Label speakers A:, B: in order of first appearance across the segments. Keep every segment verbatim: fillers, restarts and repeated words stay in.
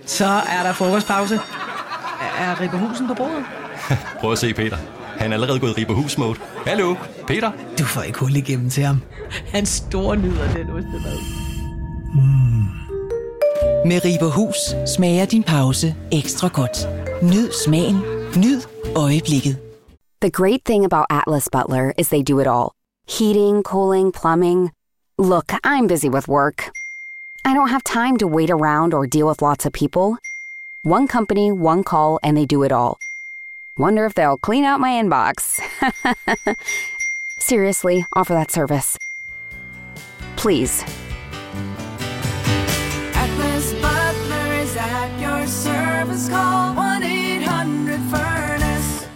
A: Så er der frokostpause. Er Ribberhusen på bordet?
B: Prøv at se, Peter. Han er allerede gået i Ribberhus-mode. Hallo, Peter?
A: Du får ikke hul igennem til ham. Han store nyder den ostemad. Mm.
C: Med Ribberhus smager din pause ekstra godt. Nyd smagen. Nyd øjeblikket.
D: The great thing about Atlas Butler is they do it all. Heating, cooling, plumbing. Look, I'm busy with work. I don't have time to wait around or deal with lots of people. One company, one call, and they do it all. Wonder if they'll clean out my inbox. Seriously, offer that service. Please.
E: Atlas Butler is at your service. Call one eight hundred furnace.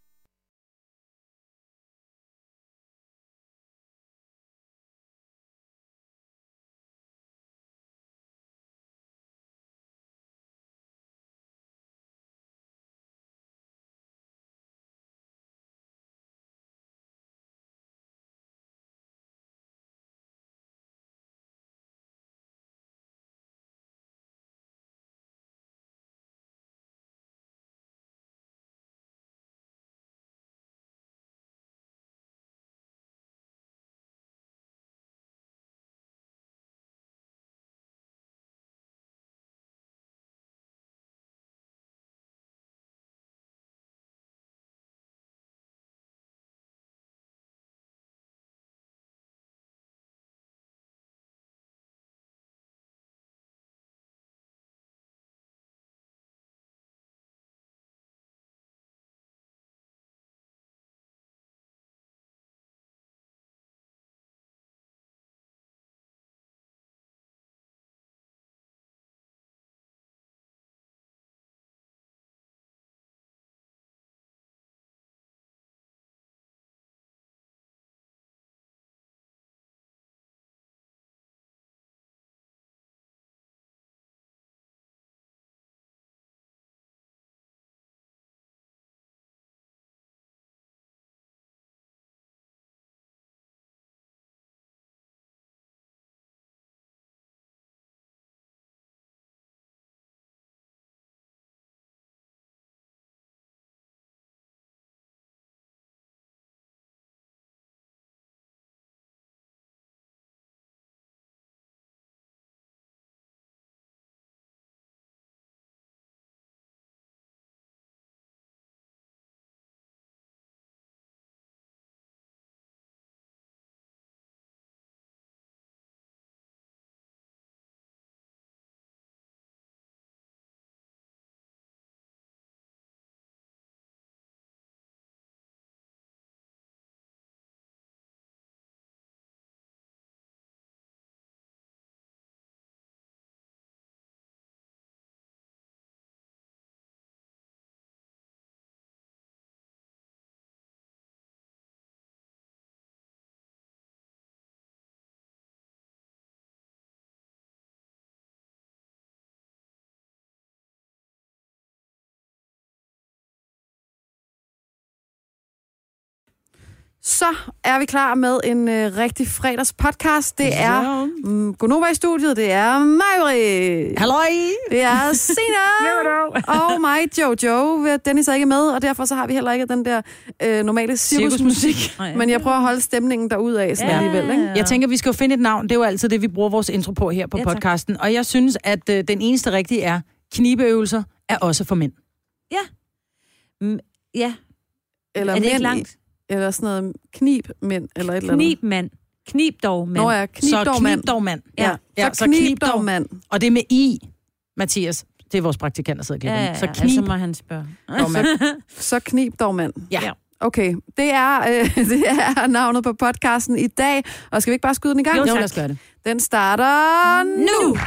F: Så er vi klar med en øh, rigtig fredagspodcast. Det er mm, Gonova i studiet, det er Maja.
A: Halløj!
F: Det er Sina. Og mig, Jojo. Dennis er ikke med, og derfor så har vi heller ikke den der øh, normale cirkusmusik. Men jeg prøver at holde stemningen derudad sådan ja, alligevel. Ikke?
A: Jeg tænker, vi skal jo finde et navn. Det er jo altid det, vi bruger vores intro på her på ja, podcasten. Og jeg synes, at øh, den eneste rigtige er, knibeøvelser er også for mænd.
G: Ja. Mm, ja.
F: Eller
G: er det
F: mænd
G: ikke langt?
F: Eller sådan noget knibmænd, eller et eller andet.
G: Knibmand. Knib dog mand.
F: Nå ja, knib dog mand.
A: Så knib dog mand.
F: Ja, ja, så, så knib dog mand.
A: Og det er med I, Mathias. Det er vores praktikant, der sidder og klipper.
G: Ja, ja,
A: så
G: knib. Altså må han spørge.
F: så, så knib dog mand.
A: Ja.
F: Okay, det er, øh, det er navnet på podcasten i dag. Og skal vi ikke bare skyde den i gang?
A: Jo, lad os gøre det.
F: Den starter nu. nu.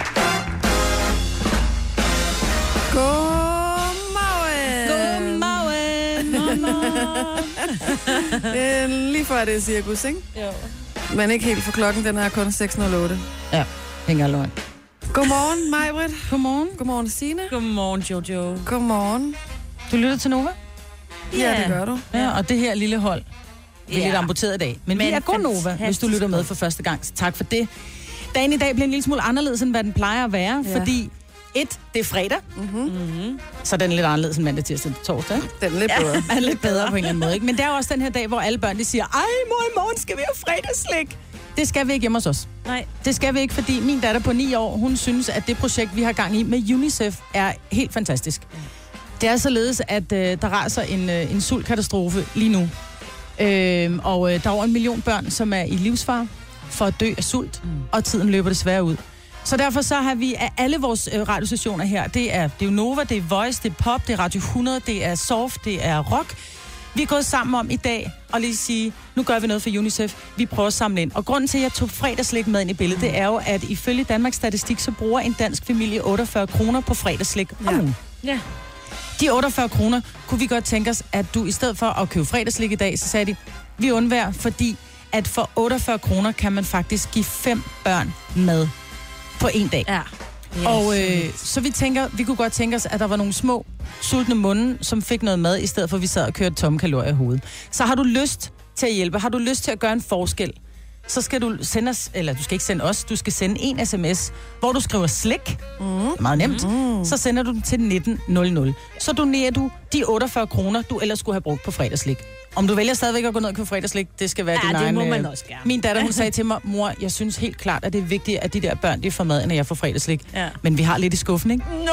F: Det er lige før det er cirkus, ikke?
G: Jo.
F: Men ikke helt for klokken, den er kun seks nul otte.
A: Ja, hænger løgn.
F: Godmorgen, Majbrit.
A: Godmorgen.
F: Godmorgen, Signe.
G: Godmorgen, Jojo.
F: Godmorgen.
A: Du lytter til Nova?
F: Ja, ja, det gør du.
A: Ja, og det her lille hold, vi er ja. lidt amputeret i dag. Men, Men vi er god Nova, hvis du lytter med for første gang. Så tak for det. Dagen i dag bliver en lille smule anderledes, end hvad den plejer at være, ja. fordi Et, det er fredag. Mm-hmm. Så den er lidt anderledes end mandag, tirsdag og torsdag.
F: Den er lidt bedre.
A: Ja, er lidt bedre på en eller anden måde. Ikke? Men der er også den her dag, hvor alle børn de siger, ej mor, i morgen skal vi have fredagsslik. Det skal vi ikke hjemme hos os.
G: Nej.
A: Det skal vi ikke, fordi min datter på ni år, hun synes, at det projekt, vi har gang i med UNICEF, er helt fantastisk. Det er således, at øh, der raser en, øh, en sultkatastrofe lige nu. Øh, og øh, der er over en million børn, som er i livsfare for at dø af sult, mm. og tiden løber desværre ud. Så derfor så har vi af alle vores øh, radiostationer her, det er, det er jo Nova, det er Voice, det er Pop, det er Radio hundrede, det er Soft, det er Rock. Vi er gået sammen om i dag og lige sige, nu gør vi noget for UNICEF. Vi prøver at samle ind. Og grunden til, at jeg tog fredagslik med ind i billedet, det er jo, at ifølge Danmarks Statistik, så bruger en dansk familie otteogfyrre kroner på fredagslik om ugen.
G: Ja.
A: De otteogfyrre kroner kunne vi godt tænke os, at du i stedet for at købe fredagslik i dag, så sagde de, vi undværer, fordi at for otteogfyrre kroner kan man faktisk give fem børn mad på en dag.
G: Ja. Yes.
A: Og øh, så vi tænker, vi kunne godt tænke os, at der var nogle små, sultne munde, som fik noget mad, i stedet for at vi sad og kørte tomme kalorier i hovedet. Så har du lyst til at hjælpe, har du lyst til at gøre en forskel, så skal du sende os, eller du skal ikke sende os, du skal sende en sms, hvor du skriver slik. Mm. Meget nemt. Mm. Så sender du den til nitten nul nul. Så donerer du de otteogfyrre kroner, du ellers skulle have brugt på fredagslik. Om du vælger stadigvæk at gå ned og købe fredagslik, det skal være
G: ja,
A: din
G: det
A: egen...
G: må man også gerne.
A: Min datter, hun sagde til mig, mor, jeg synes helt klart, at det er vigtigt, at de der børn, de får mad, når jeg får fredagslik.
G: Ja.
A: Men vi har lidt i skuffen, ikke?
G: Nå!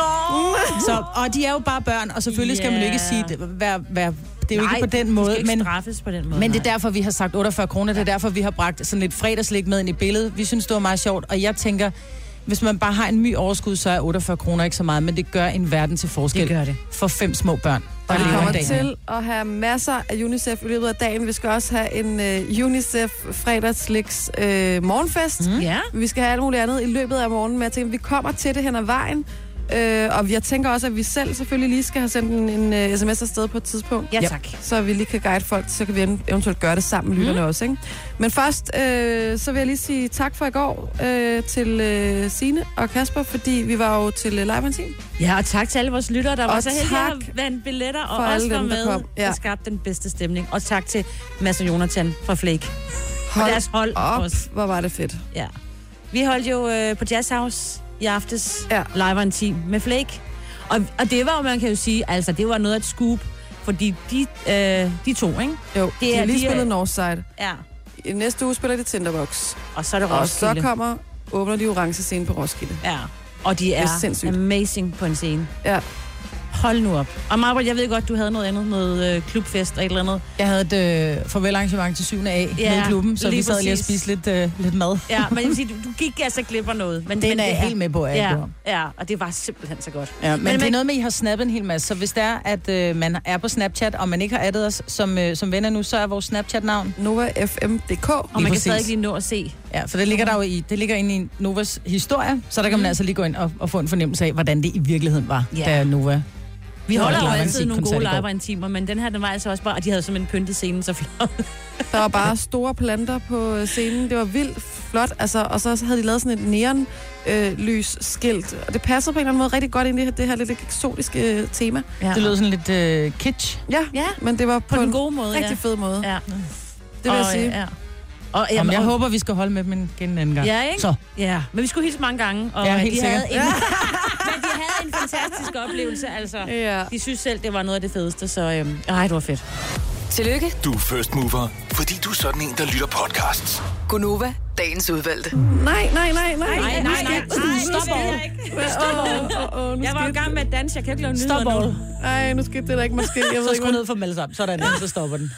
A: Så, og de er jo bare børn, og selvfølgelig skal man jo ikke sige, det, vær, vær, det er jo
G: Nej,
A: ikke på den måde.
G: ikke
A: Men,
G: straffes på den måde.
A: men det er derfor, vi har sagt otteogfyrre kroner. Det er derfor, vi har bragt sådan lidt fredagslik med ind i billedet. Vi synes, det var meget sjovt, og jeg tænker, hvis man bare har en my overskud, så er otteogfyrre kroner ikke så meget, men det gør en verden til forskel.
G: Det gør det.
A: For fem små børn.
F: Og vi kommer
A: dagen.
F: til at have masser af UNICEF i løbet af dagen. Vi skal også have en uh, UNICEF fredagsliks uh, morgenfest.
G: Mm. Ja.
F: Vi skal have alt muligt andet i løbet af morgenen, men jeg tænker, vi kommer til det hen ad vejen. Uh, og jeg tænker også, at vi selv selvfølgelig lige skal have sendt en, en uh, sms afsted på et tidspunkt.
G: Ja, tak.
F: Så vi lige kan guide folk, så kan vi eventuelt gøre det sammen med lytterne mm. også. Ikke? Men først, øh, så vil jeg lige sige tak for i går øh, til øh, Signe og Kasper, fordi vi var jo til øh, Live Team.
G: Ja, og tak til alle vores lyttere, der
F: og
G: var så heldige
F: tak
G: at vandt billetter, og
F: for
G: også var
F: dem,
G: med
F: kom. Ja.
G: og skabte den bedste stemning. Og tak til Mads og Jonathan fra Flake.
F: Hold
G: og deres hold
F: op,
G: også.
F: hvor var det fedt.
G: Ja. Vi holdt jo øh, på Jazz House i aftes,
F: ja.
G: Live Team med Flake. Og, og det var jo, man kan jo sige, altså det var noget af et scoop, fordi de, øh, de to, ikke?
F: Jo,
G: det
F: de
G: er,
F: har lige
G: de
F: spillet
G: er,
F: Northside.
G: Ja.
F: I næste uge spiller de Tinderbox.
G: Og så er det
F: Og
G: Roskilde.
F: så kommer, åbner de orange scene på Roskilde.
G: Ja, og de er,
F: er
G: amazing på en scene.
F: Ja.
G: Hold nu op. Og Marbert, jeg ved godt, du havde noget andet, noget øh, klubfest og et eller andet.
A: Jeg havde et øh, farvelarrangement til syvende A
G: ja,
A: med klubben, så vi sad
G: præcis.
A: lige og spiste lidt, øh, lidt mad.
G: Ja, men jeg vil sige, du, du gik altså glip af noget. Men,
A: Den
G: men
A: er
G: det
A: jeg helt med på, at jeg
G: ja,
A: gjorde.
G: ja, og det var simpelthen så godt.
A: Ja, men,
G: men
A: det er
G: men,
A: noget med, at I har snappet en hel masse. Så hvis det er, at øh, man er på Snapchat, og man ikke har addet os som, øh, som venner nu, så er vores Snapchat-navn
F: Nova F M punktum d k.
G: Og man kan stadig lige nå at se.
A: Ja, for det ligger der jo i, det ligger inde i Novas historie, så der kan man mm. altså lige gå ind og, og få en fornemmelse af, hvordan det i virkeligheden var,
G: ja.
A: da Nova...
G: Vi holder jo altid nogle gode live-intimer, men den her, den var altså også bare, og de havde simpelthen pyntet scenen så flot.
F: Der var bare store planter på scenen. Det var vildt flot, altså, og så havde de lavet sådan et neon øh, lys skilt, og det passer på en eller anden måde rigtig godt ind i det, det her lidt eksotiske øh, tema.
A: Ja. Det lød sådan lidt øh, kitsch.
F: Ja, ja, men det var på,
G: på
F: en
G: den gode måde,
F: rigtig
G: ja.
F: fed måde.
G: Ja.
F: Det vil og, jeg sige. Ja.
A: Og, jamen, jeg og, håber, vi skal holde med dem igen en anden gang.
G: Ja, ikke?
A: Så.
G: Ja, men vi skulle hilse mange gange, og
A: ja,
G: de
A: helt
G: havde en,
A: ja.
G: men de havde en fantastisk oplevelse, altså.
F: Ja.
G: De synes selv, det var noget af det fedeste, så øhm, ej, det var fedt.
H: Tillykke. Du er first mover, fordi du er sådan en, der lytter podcasts.
C: Gunova, dagens udvalgte.
F: Nej, nej, nej, nej.
G: Nej, nej, nej. nej. Stop all. Stop all. Jeg var i gang med at danse, jeg kan ikke lave nyheder nu.
A: Stop all.
F: Ej, nu skete det der ikke måske. Jeg ved
A: så
F: ikke,
A: skru ned for dem alle sammen. Sådan, så stopper den.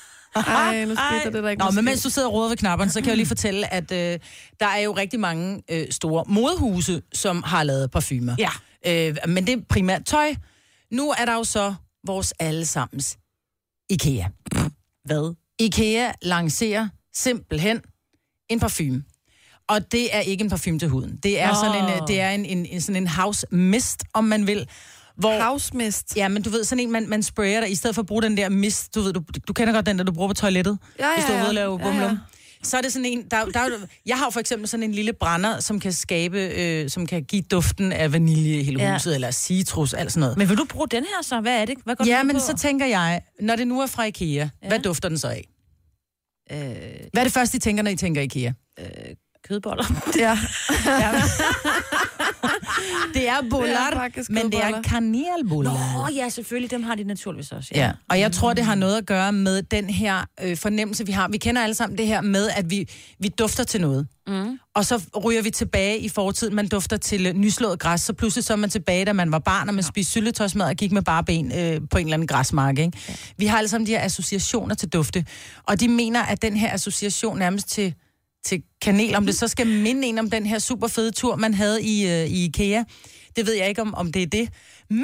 F: Ej, nu skete det der ikke.
A: Nå, men mens du sidder og råder ved knapperne, så kan jeg jo lige fortælle, at øh, der er jo rigtig mange øh, store modehuse, som har lavet parfumer.
G: Ja.
A: Øh, men det er primært tøj. Nu er der jo så vores allesammens IKEA.
G: Hvad?
A: IKEA lancerer simpelthen en parfume. Og det er ikke en parfume til huden. Det er oh. sådan en, det er en, en, en, sådan en house mist, om man vil. Hvor,
F: house mist?
A: Ja, men du ved, sådan en, man, man sprayer der, i stedet for at bruge den der mist, du ved, du, du kender godt den, der du bruger på toilettet,
F: ja, ja,
A: hvis du er ude og lave bumlum.
F: Ja, ja.
A: Så er det sådan en, der, der, jeg har jo for eksempel sådan en lille brænder, som kan skabe, øh, som kan give duften af vanilje i hele huset, ja. Eller citrus, alt sådan noget.
G: Men vil du bruge den her så? Hvad er det? Hvad går
A: ja,
G: du
A: men
G: på?
A: Så tænker jeg, når det nu er fra IKEA, ja. Hvad dufter den så af? Øh, hvad er det første, I tænker, når I tænker IKEA?
G: Øh, kødboller.
F: Ja.
A: ja. Det er boller,
F: faktisk
A: men det er
F: kødboller.
A: kanelboller.
G: Nå, ja, selvfølgelig. Dem har de naturligvis også.
A: Ja, og jeg tror, det har noget at gøre med den her øh, fornemmelse, vi har. Vi kender alle sammen det her med, at vi, vi dufter til noget. Mm. Og så ryger vi tilbage i fortiden. Man dufter til øh, nyslået græs, så pludselig så er man tilbage, da man var barn, og man spiste syltetøjsmad og gik med bare ben øh, på en eller anden græsmark. Ikke? Ja. Vi har alle sammen de her associationer til dufte. Og de mener, at den her association nærmest til, til kanel, om det så skal minde en om den her super fede tur, man havde i, øh, i IKEA. Det ved jeg ikke, om, om det er det. Men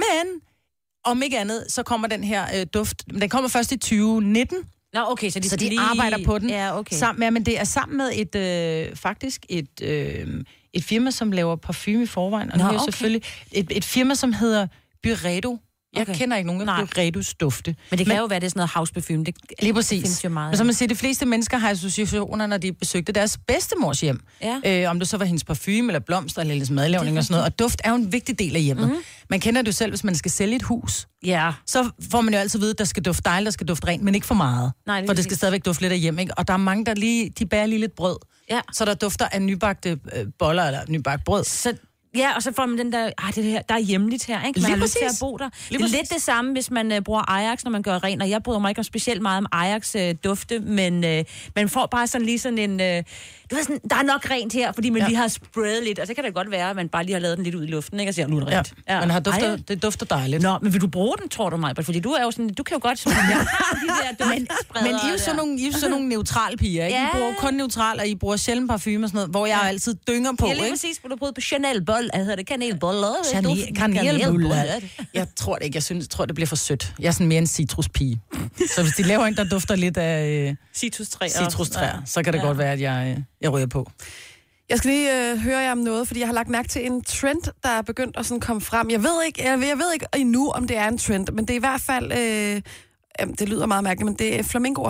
A: om ikke andet, så kommer den her øh, duft. Den kommer først i tyve nitten.
G: Nå, okay, så de,
A: så de
G: lige...
A: arbejder på den.
G: Ja, okay.
A: Sammen med, men det er sammen med et, øh, faktisk et, øh, et firma, som laver parfume i forvejen. Og
G: Nå,
A: nu er jo
G: okay.
A: selvfølgelig et, et firma, som hedder Byredo. Jeg okay. kender ikke nogen af Byredos dufte.
G: Men det kan men, jo være, det er sådan noget houseparfume. Det
A: lige præcis.
G: findes jo meget.
A: Men som man siger, de fleste mennesker har associationer, når de besøgte deres bedstemors hjem. Ja. Øh, om det så var hendes parfume, eller blomster, eller lidt madlavning og sådan noget. Og duft er jo en vigtig del af hjemmet. Mm-hmm. Man kender det jo selv, hvis man skal sælge et hus. Ja. Så får man jo altid vide, at der skal dufte dejligt, der skal dufte rent, men ikke for meget. Nej, det for det skal stadigvæk dufte lidt af hjem, ikke? Og der er mange, der lige, de bærer lige lidt brød. Ja. Så der dufter af nybagte øh, boller, eller nybagt brød.
G: Så ja, og så får man den der, ah, det her, der er hjemligt her, ikke? Man
A: lige
G: har
A: præcis.
G: lyst til at bo der.
A: Lige
G: det er
A: præcis.
G: lidt det samme, hvis man uh, bruger Ajax, når man gør rent, og jeg bryder mig ikke specielt meget om Ajax uh, dufte, men uh, man får bare sådan lige sådan en, uh, du ved sådan, der er nok rent her, fordi man ja. lige har sprayet lidt, og så kan det godt være, at man bare lige har lavet den lidt ud i luften, ikke? Og siger, nu er det rent.
A: Ja, ja. Man har dufter, det dufter dejligt.
G: Nå, men vil du bruge den, tror du mig? Fordi du er jo sådan, du kan jo godt sådan, ja. de der
A: men, men I er jo sådan nogle, I er sådan nogle neutrale piger, ikke?
G: Ja.
A: I bruger kun neutral, og I bruger sjældent parfume og sådan noget, hvor jeg ja. altid dynger på,
G: ja, lige
A: ikke?
G: præcis, hvor du bruger på Chanel-bold, hvad hedder det, kanelboller?
A: Kanelboller. Jeg tror det ikke, jeg synes, jeg tror, det bliver for sødt. Jeg er sådan mere en citruspige. Så hvis de laver en, der dufter lidt af øh,
G: citrustræer,
A: citrustræer, så kan det ja. godt være, at jeg, øh, jeg ryger på.
F: Jeg skal lige øh, høre jer om noget, fordi jeg har lagt mærke til en trend, der er begyndt at sådan komme frem. Jeg ved ikke, jeg ved, jeg ved ikke endnu, om det er en trend, men det er i hvert fald, øh, øh, det lyder meget mærkeligt, men det er flamingoer.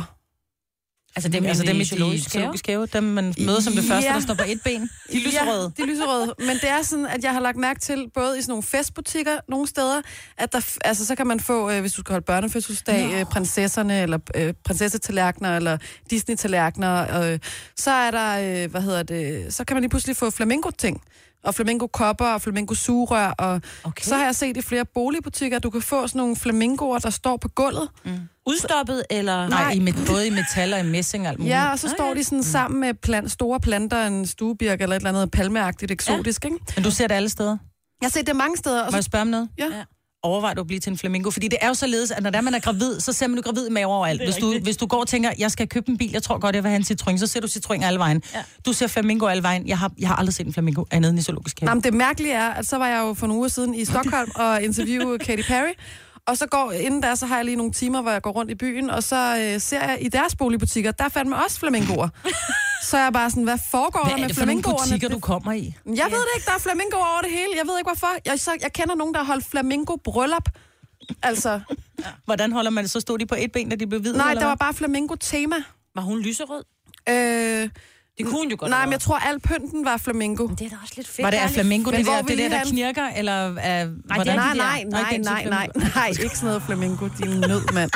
A: Altså dem, altså dem i zoologisk have, dem man møder som det første,
F: ja.
A: der står på et ben. De er lyserøde.
F: Ja, de er lyserøde. Men det er sådan, at jeg har lagt mærke til, både i sådan nogle festbutikker nogle steder, at der, altså, så kan man få, øh, hvis du skal holde børnefødselsdag, øh, prinsesserne, eller øh, prinsessetallerkener, eller Disney-tallerkener, øh, så er der, øh, hvad hedder det, så kan man lige pludselig få flamingo-ting. Og flamingo-kopper og flamingo-sugerør. Og okay. Så har jeg set i flere boligbutikker, at du kan få sådan nogle flamingoer, der står på gulvet. Mm.
G: Udstoppet, eller?
A: Nej, i med, både i metal og i messing og alt muligt.
F: Ja, og så står de sådan sammen med plant, store planter, en stuebirk eller et eller andet palmeagtigt eksotisk, ja. Ikke?
A: Men du ser det alle steder?
F: Jeg har set det mange steder. Og
A: Må jeg spørge om noget?
F: Ja.
A: ja. Overvej du at blive til en flamingo? Fordi det er jo således, at når der man er gravid, så ser man jo gravid med overalt. Hvis du, hvis du går og tænker, jeg skal købe en bil, jeg tror godt, jeg vil have en Citroën, så ser du Citroën alle vejen. Ja. Du ser flamingo alle vejen. Jeg har, jeg har aldrig set en flamingo andet end i zoologisk have.
F: Jamen, det mærkelige er, at så var jeg jo for nogle uger siden i Stockholm og interviewede Katy Perry. Og så går, inden der, så har jeg lige nogle timer, hvor jeg går rundt i byen, og så øh, ser jeg i deres boligbutikker, der fandt man også flamingoer. Så er jeg bare sådan, hvad foregår
A: hvad
F: der med
A: flamingoerne?
F: flamingoerne?
A: Hvad er det for nogle butikker, du kommer i?
F: Jeg ved det ikke, der er flamingoer over det hele. Jeg ved ikke, hvorfor. Jeg, så, jeg kender nogen, der har holdt flamingo-bryllup. Altså.
A: Ja. Hvordan holder man det? Så stod de på et ben, da de blev hvide?
F: Nej, der var bare flamingo-tema.
G: Var hun lyserød?
F: Øh...
G: Det kunne hun jo godt.
F: Nej, men jeg tror, al pynten var flamingo.
G: Men det er da også lidt fedt.
A: Var det af flamingo, det der, det der, der
F: han...
A: knirker? Eller af...
F: Nej, nej, nej, nej, nej, nej, nej, nej, ikke sådan noget flamingo, din nød, mand.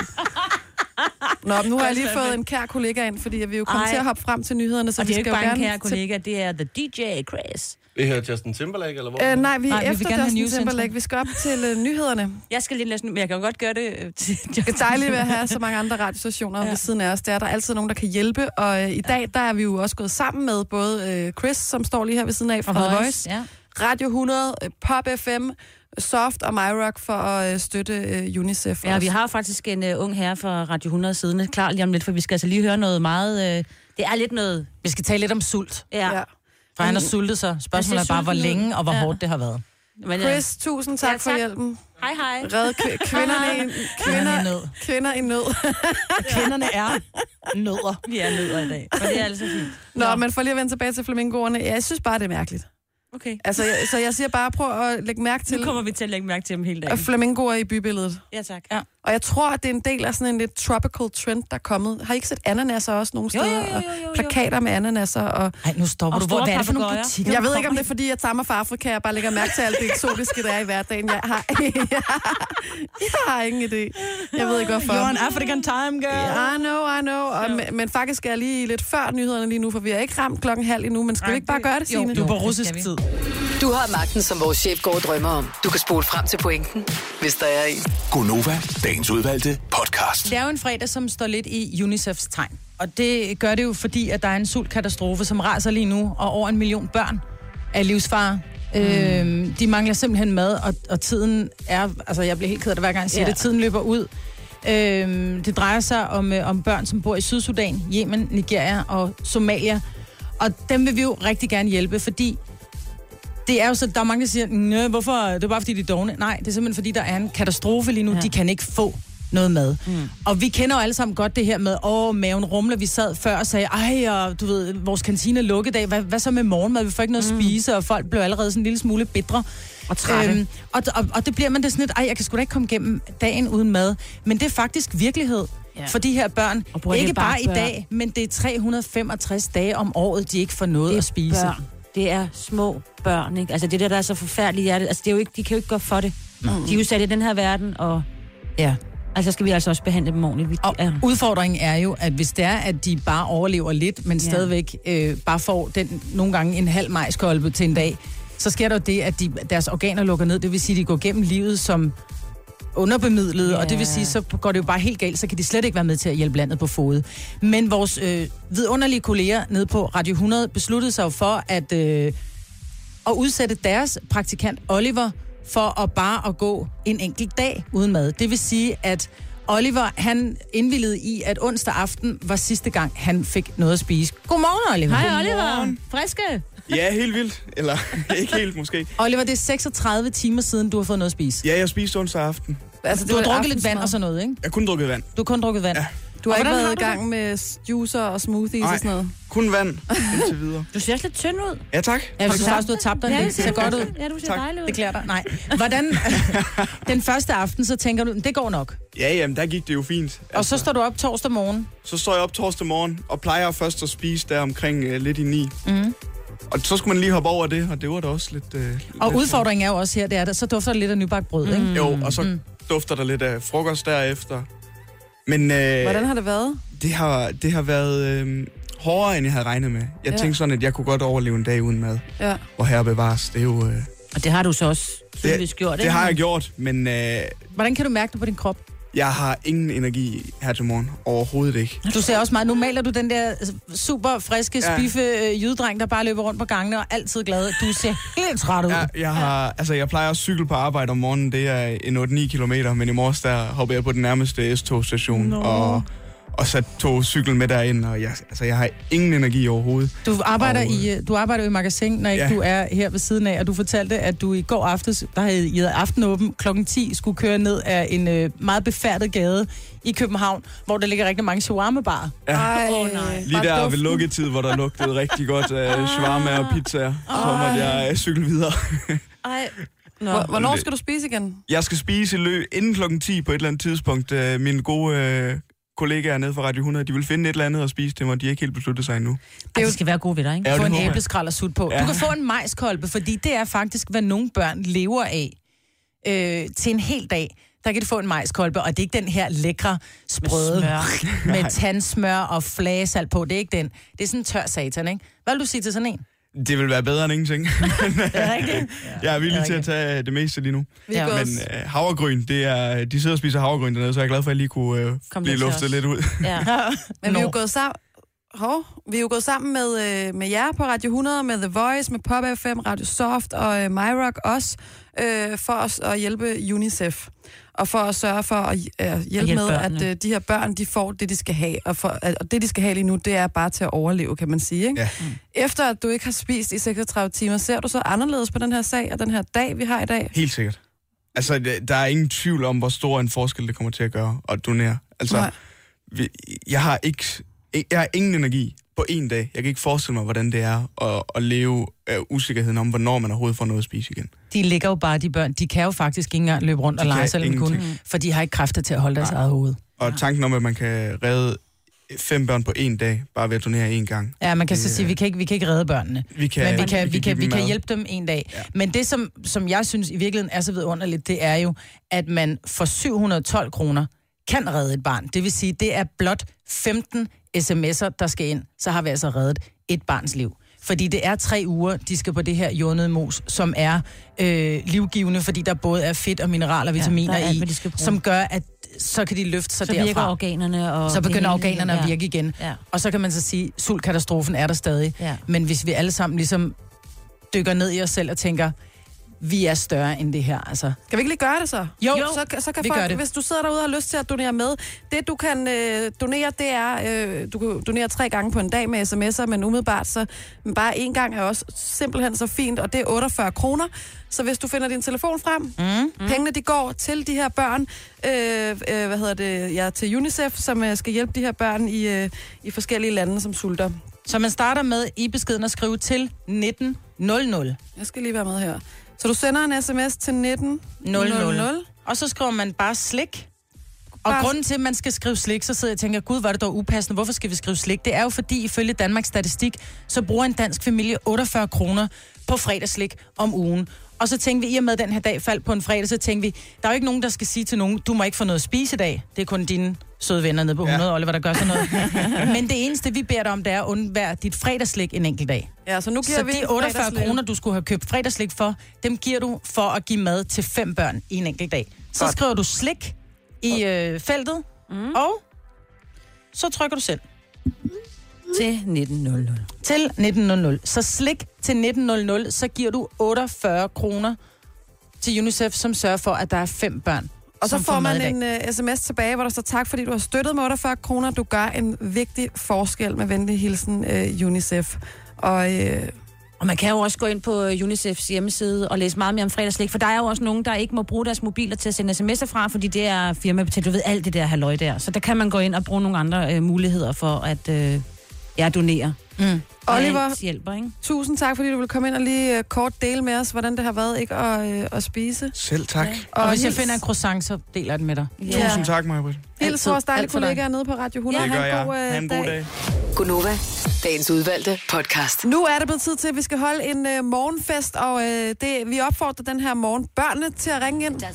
F: Nå, nu har jeg lige fået en kær kollega ind, fordi jeg vil jo komme Ej. til at hoppe frem til nyhederne, så
G: og
F: vi
G: det er
F: skal
G: jo
F: gerne...
G: en kær kollega, det er The D J Chris.
I: Vi hører Justin Timberlake, eller hvor?
F: Øh, nej, vi er
A: nej,
F: efter
A: vi
F: Justin Timberlake. Vi skal op til uh, nyhederne.
G: Jeg skal lige læse men jeg kan jo godt gøre det til
F: Det er dejligt ved at have så mange andre radiostationer ja. ved siden af os. Der er der altid nogen, der kan hjælpe, og uh, i dag, der er vi jo også gået sammen med både uh, Chris, som står lige her ved siden af fra The Voice, ja. Radio hundrede, Pop F M, Soft og MyRock for at uh, støtte uh, UNICEF.
G: Ja,
F: også.
G: vi har faktisk en uh, ung herre fra Radio hundrede siddende klar lige om lidt, for vi skal altså lige høre noget meget... Uh, det er lidt noget...
A: Vi skal tale lidt om sult.
G: Ja. ja.
A: For han har sultet sig. Spørgsmålet er bare, hvor længe og hvor ja. hårdt det har været.
F: Men, ja. Chris, tusind tak, ja, tak for hjælpen.
G: Hej, hej.
F: Red k- kvinderne, i, kvinder, i nød. Kvinder i nød.
A: Kvinderne er nødder.
G: Vi er nødder i dag, og det er altså fint.
F: Nå, Nå, men for lige at vende tilbage til flamingoerne. Ja, jeg synes bare, det er mærkeligt.
G: Okay.
F: Altså, jeg, så jeg siger bare, prøv at lægge mærke til...
G: Nu kommer vi til at lægge mærke til dem hele dagen.
F: Flamingoer i bybilledet.
G: Ja, tak.
F: Ja. Og jeg tror, at det er en del af sådan en lidt tropical trend, der er kommet. Har I ikke set ananaser også nogle steder?
G: Jo, jo, jo, jo, jo.
F: Og plakater med ananaser. Og...
A: Ej, nu stopper
G: og
A: du. Hvor, hvad er det for nogle butikker?
F: Jeg ved ikke, om det er, fordi jeg tager fra Afrika, jeg bare lægger mærke til alt det eksotiske, der er i hverdagen. Jeg har, jeg, jeg har ingen idé. Jeg ved ikke, hvorfor.
A: You're an African time, girl.
F: Yeah, I know, I know. Og, men, men faktisk er jeg lige lidt før nyhederne lige nu, for vi har ikke ramt klokken halv endnu, men skal vi ikke bare gøre det, Signe?
A: Jo, du er på russisk tid.
J: Du har magten, som vores chef går og drømmer om. Du kan spole frem til pointen, hvis der er en.
H: Gonova, dagens udvalgte podcast.
A: Det er jo en fredag, som står lidt i UNICEFs tegn. Og det gør det jo, fordi at der er en sultkatastrofe, som raser lige nu, og over en million børn er livsfare. Mm. Øhm, de mangler simpelthen mad, og, og tiden er... Altså, jeg bliver helt ked af det, hver gang jeg siger yeah. det. Tiden løber ud. Øhm, det drejer sig om, øh, om børn, som bor i Sydsudan, Yemen, Nigeria og Somalia. Og dem vil vi jo rigtig gerne hjælpe, fordi... Det er jo så, der er mange, der siger, hvorfor? Det er bare, fordi de er dovne. Nej, det er simpelthen, fordi der er en katastrofe lige nu. Ja. De kan ikke få noget mad. Mm. Og vi kender jo alle sammen godt det her med, åh, maven rumler. Vi sad før og sagde, ej, og du ved, vores kantine er lukket dag. Hvad, hvad så med morgenmad? Vi får ikke noget mm. at spise, og folk blev allerede sådan en lille smule bitre.
G: Og trætte. Øhm,
A: og, og, og det bliver man det sådan lidt, ej, jeg kan sgu da ikke komme igennem dagen uden mad. Men det er faktisk virkelighed ja. for de her børn. Ikke bare, bare i dag, men det er tre hundrede og femogtres dage om året, de ikke får noget at spise.
G: Børn. Det er små børn, ikke? Altså det der, der er så forfærdeligt hjertet. Altså det er jo ikke, de kan jo ikke gøre for det. Mm. De er jo sat i den her verden, og...
A: Ja.
G: Altså skal vi altså også behandle dem ordentligt. Vi,
A: og ja. udfordringen er jo, at hvis det er, at de bare overlever lidt, men ja. stadigvæk øh, bare får den, nogle gange en halv majskolbe til en dag, så sker der jo det, at de, deres organer lukker ned. Det vil sige, at de går gennem livet som underbemidlede, yeah. og det vil sige, så går det jo bare helt galt, så kan de slet ikke være med til at hjælpe landet på fod. Men vores øh, vidunderlige kolleger nede på Radio hundrede besluttede sig jo for at, øh, at udsætte deres praktikant Oliver for at bare at gå en enkelt dag uden mad. Det vil sige, at Oliver, han indvillede i, at onsdag aften var sidste gang, han fik noget at spise. Godmorgen, Oliver.
G: Hej, Oliver. Friske.
K: Ja, helt vildt. Eller ikke helt, måske.
A: Oliver, det er seksogtredive timer siden, du har fået noget at spise.
K: Ja, jeg spiste onsdag aften.
A: Altså, du har drukket lidt vand og sådan noget, ikke?
K: Jeg har kun drukket vand.
A: Du har kun drukket vand? Ja.
F: Du har ikke været i gang med juicer og smoothies
K: Ej,
F: og sådan noget?
K: kun vand indtil videre.
G: Du ser også lidt tynd ud.
K: Ja, tak.
A: Ja, hvis du faktisk du har tabt dig, ja, det ser godt ud.
G: Ja, du ser
K: tak.
G: dejlig ud.
A: Det klæder dig. Nej. Hvordan, den første aften, så tænker du, det går nok.
K: Ja, jamen, der gik det jo fint. Altså,
A: og så står du op torsdag morgen?
K: Så står jeg op torsdag morgen, og plejer først at spise der omkring uh, lidt i ni. Mm. Og så skulle man lige hoppe over det, og det var da også lidt... Uh,
A: og
K: lidt
A: udfordringen er jo også her, det er, der, så dufter det lidt af nybagt brød, mm. ikke?
K: Jo, og så mm. dufter der lidt af frokost derefter. Men, øh,
F: hvordan har det været?
K: Det har, det har været øh, hårdere, end jeg havde regnet med. Jeg ja. tænkte sådan, at jeg kunne godt overleve en dag uden mad. Ja. Og her bevares, det er jo... Øh,
G: og det har du så også tydeligvis gjort, ikke?
K: Det har jeg gjort, men... Øh,
A: hvordan kan du mærke det på din krop?
K: Jeg har ingen energi her til morgen. Overhovedet ikke.
A: Du ser også meget... Nu maler du den der super friske, ja. spiffe øh, jydedreng, der bare løber rundt på gangene og altid glad. Du ser helt træt ud.
K: Ja, jeg, har, altså, jeg plejer at cykle på arbejde om morgenen. Det er en otte ni kilometer, men i morges der hopper jeg på den nærmeste S-togstation. No. Og, og sat tog cyklen med derind, og jeg, altså, jeg har ingen energi overhovedet. Du arbejder,
A: og, i, du arbejder i magasin, når ikke ja. du er her ved siden af, og du fortalte, at du i går aftes, der havde I aftenåben klokken ti, skulle køre ned af en øh, meget befærdet gade i København, hvor der ligger rigtig mange shawarma-barer.
K: Ja. Ej, oh, nej. Lige der ved lukketid, hvor der lugtede rigtig godt af uh, shawarma og pizzaer, så måtte jeg uh, cykle videre.
F: Ej. Nå. Hvornår skal du spise igen?
K: Jeg skal spise i løb inden klokken ti på et eller andet tidspunkt. Uh, min gode... Uh, kollegaer nede fra Radio hundrede, de vil finde et eller andet at spise til mig, de har ikke helt besluttet sig endnu.
G: Det, det skal være gode ved dig, ikke?
A: Få en æbleskrald og sut på. Ja. Du kan få en majskolbe, fordi det er faktisk, hvad nogle børn lever af øh, til en hel dag. Der kan du få en majskolbe, og det er ikke den her lækre sprøde med, med tandsmør og flagesalt på. Det er ikke den. Det er sådan en tør satan, ikke? Hvad vil du sige til sådan en?
K: Det vil være bedre end ingenting.
A: Det er rigtigt.
K: Jeg er villig til at tage det meste lige nu. Ja. Men uh, havregryn, det er, de sidder og spiser havregryn dernede, så jeg er glad for, at jeg lige kunne uh, blive luftet lidt ud.
F: Ja. Men vi er jo gået sammen... Hov, vi er jo gået sammen med, øh, med jer på Radio hundrede, med The Voice, med Pop F M, Radio Soft og øh, MyRock også, øh, for os at hjælpe UNICEF. Og for at sørge for at øh, hjælpe, hjælpe med, børnene. at øh, de her børn, de får det, de skal have. Og, for, at, og det, de skal have lige nu, det er bare til at overleve, kan man sige. Ikke? Ja. Mm. Efter at du ikke har spist i seksogtredive timer, ser du så anderledes på den her sag og den her dag, vi har i dag?
K: Helt sikkert. Altså, der er ingen tvivl om, hvor stor en forskel det kommer til at gøre at donere. Altså, vi, jeg har ikke... Jeg har ingen energi på en dag. Jeg kan ikke forestille mig, hvordan det er at, at leve af usikkerheden om, hvornår man overhovedet får noget at spise igen.
A: De ligger jo bare, de børn. De kan jo faktisk ikke engang løbe rundt de og lege sig, eller kun, for de har ikke kræfter til at holde deres eget hoved.
K: Og tanken om, at man kan redde fem børn på en dag, bare ved at donere en gang.
A: Ja, man kan det, så sige, at vi kan ikke, vi kan ikke redde børnene.
K: Vi kan,
A: men vi kan, vi
K: vi
A: kan,
K: kan,
A: vi kan hjælpe dem en dag. Ja. Men det, som, som jeg synes i virkeligheden er så vidunderligt, det er jo, at man for syv hundrede og tolv kroner kan redde et barn. Det vil sige, det er blot femten sms'er, der skal ind. Så har vi altså reddet et barns liv. Fordi det er tre uger, de skal på det her jordnødmos, som er øh, livgivende, fordi der både er fedt og mineraler og vitaminer
G: ja, alt,
A: i, som gør, at så kan de løfte sig
G: så
A: derfra.
G: Så virker organerne. Og
A: så begynder organerne
G: ja.
A: at virke igen. Ja. Og så kan man så sige, sultkatastrofen er der stadig. Ja. Men hvis vi alle sammen ligesom dykker ned i os selv og tænker, vi er større end det her, altså.
F: Skal vi ikke lige gøre det så?
A: Jo,
F: jo så, så kan
A: vi
F: folk,
A: gør det.
F: Hvis du sidder derude og har lyst til at donere med, det du kan øh, donere, det er, øh, du kan donere tre gange på en dag med sms'er, men umiddelbart så men bare en gang er også simpelthen så fint, og det er otteogfyrre kroner. Så hvis du finder din telefon frem, mm. pengene de går til de her børn, øh, øh, hvad hedder det, ja, til UNICEF, som øh, skal hjælpe de her børn i, øh, i forskellige lande, som sulter.
A: Så man starter med i beskeden at skrive til nitten nul nul.
F: Jeg skal lige være med her. Så du sender en sms til nitten nul nul.
A: Og så skriver man bare slik. Og
F: bare...
A: grunden til, at man skal skrive slik, så sidder jeg og tænker, gud, var det dog upassende. Hvorfor skal vi skrive slik? Det er jo fordi, ifølge Danmarks Statistik, så bruger en dansk familie otteogfyrre kroner på fredagsslik om ugen. Og så tænkte vi, i og med den her dag faldt på en fredag, så tænkte vi, der er jo ikke nogen, der skal sige til nogen, du må ikke få noget at spise i dag. Det er kun dine søde venner nede på hundrede, ja. Oliver, der gør sådan noget. Men det eneste, vi beder dig om, det er at undvære dit fredagsslik en enkelt dag.
F: Ja, så nu giver
A: så
F: vi
A: de otteogfyrre kroner, du skulle have købt fredagsslik for, dem giver du for at give mad til fem børn i en enkelt dag. Så godt. Skriver du slik i øh, feltet, mm. og så trykker du selv.
G: Til nitten nul nul.
A: Til nitten nul nul. Så slik til nitten nul nul, så giver du otteogfyrre kroner til UNICEF, som sørger for, at der er fem børn.
F: Og så får man en uh, sms tilbage, hvor der står tak, fordi du har støttet med otteogfyrre kroner. Du gør en vigtig forskel med venlig hilsen uh, UNICEF. Og, uh...
G: og man kan jo også gå ind på UNICEFs hjemmeside og læse meget mere om fredagsslik, for der er jo også nogen, der ikke må bruge deres mobiler til at sende sms'er fra, fordi det er firmabetalt. Du ved alt det der halløj der. Så der kan man gå ind og bruge nogle andre uh, muligheder for at uh, ja, donere.
F: Mm. Oliver,
G: hjælper, ikke?
F: Tusind tak, fordi du vil komme ind og lige uh, kort dele med os, hvordan det har været ikke at, uh, at spise.
K: Selv tak. Ja.
A: Og, og hvis hils... jeg finder en croissant, så deler jeg den med dig.
K: Ja. Tusind tak, Maja-Britt.
F: Hils vores dejlige kollegaer nede på Radio hundrede.
K: Det gør jeg. God, uh, ha' en god dag. dag.
J: Gunova, dagens udvalgte podcast.
F: Nu er det blevet tid til, at vi skal holde en uh, morgenfest, og uh, det, vi opfordrer den her morgen børnene til at ringe ind.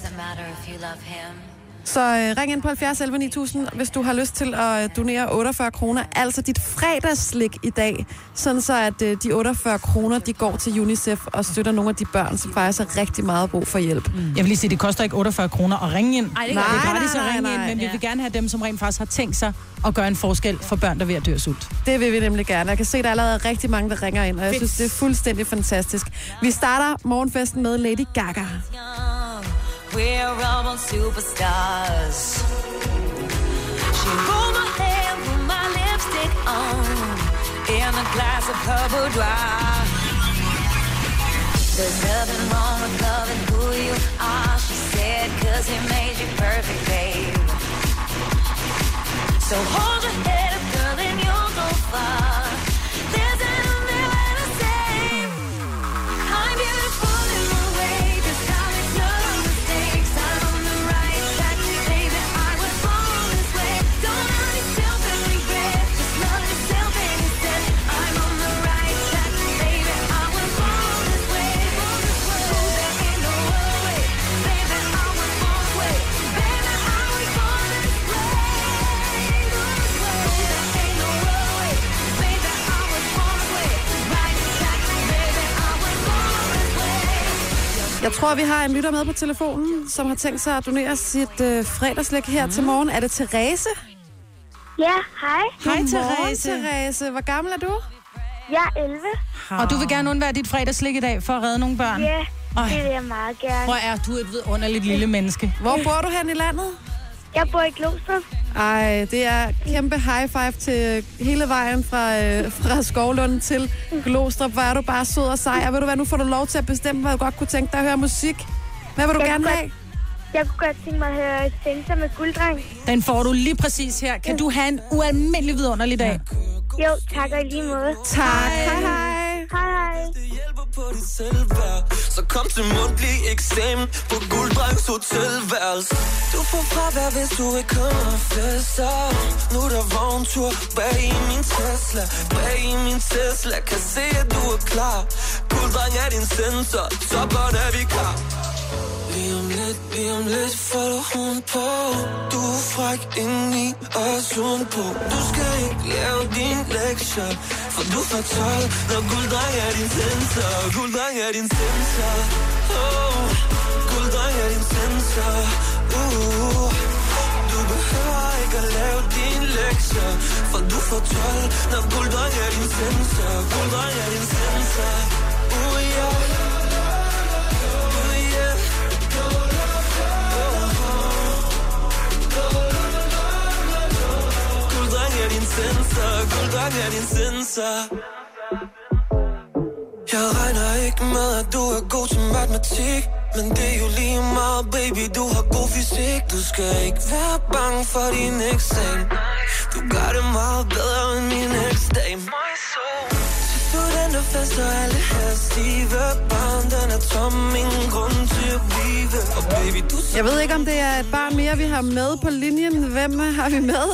F: Så øh, ring ind på halvfjerds elleve ni tusind, hvis du har lyst til at øh, donere otteogfyrre kroner. Altså dit fredagsslik i dag. Sådan så, at øh, de otteogfyrre kroner, de går til UNICEF og støtter nogle af de børn, som faktisk har rigtig meget brug for hjælp.
A: Mm. Jeg vil lige sige, det koster ikke otteogfyrre kroner at ringe ind.
F: Ej,
A: det,
F: nej,
A: det er gratis
F: nej, nej,
A: at ringe
F: nej,
A: ind, men
F: ja.
A: vi vil gerne have dem, som rent faktisk har tænkt sig at gøre en forskel for børn, der er ved at dø af sult.
F: Det vil vi nemlig gerne. Jeg kan se, at der er allerede rigtig mange, der ringer ind, og jeg Fits. synes, det er fuldstændig fantastisk. Vi starter morgenfesten med Lady Gaga.
E: We're all superstars. She rolled my hair, put my lipstick on, in a glass of her boudoir. There's nothing wrong with loving who you are, she said, 'cause he made you perfect, babe. So hold your head up, girl, and you'll go far. There's nothing left to say. I'm beautiful in my way, 'cause time is no mistakes. I'm on the right track, baby, I was born this way. Don't hurt yourself and regret, just love yourself and instead. I'm on the right track, baby, I was born this way. Born this way. There ain't no other way, baby, I was born this way. Baby, I was born this way.
F: Jeg tror, vi har en lytter med på telefonen, som har tænkt sig at donere sit øh, fredagslæg her mm. til morgen. Er det Therese?
L: Ja, hej.
A: Hej,
F: Therese.
A: Therese.
F: Hvor gammel er du?
L: Jeg er elleve.
A: Og du vil gerne undvære dit fredagslæg i dag for at redde nogle børn?
L: Ja, det vil jeg meget gerne.
A: Hvor er du et vidunderligt lille menneske.
F: Hvor bor du hen i landet?
L: Jeg bor i Glostrup.
F: Ej, det er kæmpe high five til hele vejen fra, øh, fra Skovlund til Glostrup. Hvor er du bare sød og sej. Og ved du hvad, nu får du lov til at bestemme, hvad du godt kunne tænke dig at høre musik. Hvad vil du
L: jeg
F: gerne
L: godt,
F: have?
L: Jeg kunne godt tænke mig at høre Sensor med Gulddreng.
A: Den får du lige præcis her. Kan du have en ualmindelig vidunderlig dag?
L: Jo, tak og i lige måde.
F: Tak. Hej, hej.
L: Hej, hej.
M: På dit selvværd. Så kom til mundtlig eksamen på Gulddrengs hotelværelse. Du får fravær, hvis du ikke kommer og fester. Nu er der vogntur bag i min Tesla. Bag i min Tesla. Kan se, at du er klar. Gulddreng er din sensor. Så godt er vi klar. Lige om lidt, lige om lidt folder hun på. Du er fræk indeni og sun på. Du skal ikke lave din lektier, For du får tolv, når gulddreng er din sensor. Gulddreng er din sensor. Oh, gulddreng er din sensor. Uh, du behøver ikke at lave dine lektier. For du får tolv, når gulddreng er din sensor. Gulddreng er din sensor. Uh, yeah. Sensor, gulddreng er din sensor. Jeg regner ikke med, at du er god til matematik, men det er jo lige meget, baby, du har god fysik. Du skal ikke være bange for din eksamen. Du gør det meget bedre end min eksdame. Til studenterfest og alle her stive barn, den er tom, ingen grund til at blive. Og baby, du...
F: Jeg ved ikke, om det er et barn mere, vi har med på linjen. Hvem har vi med?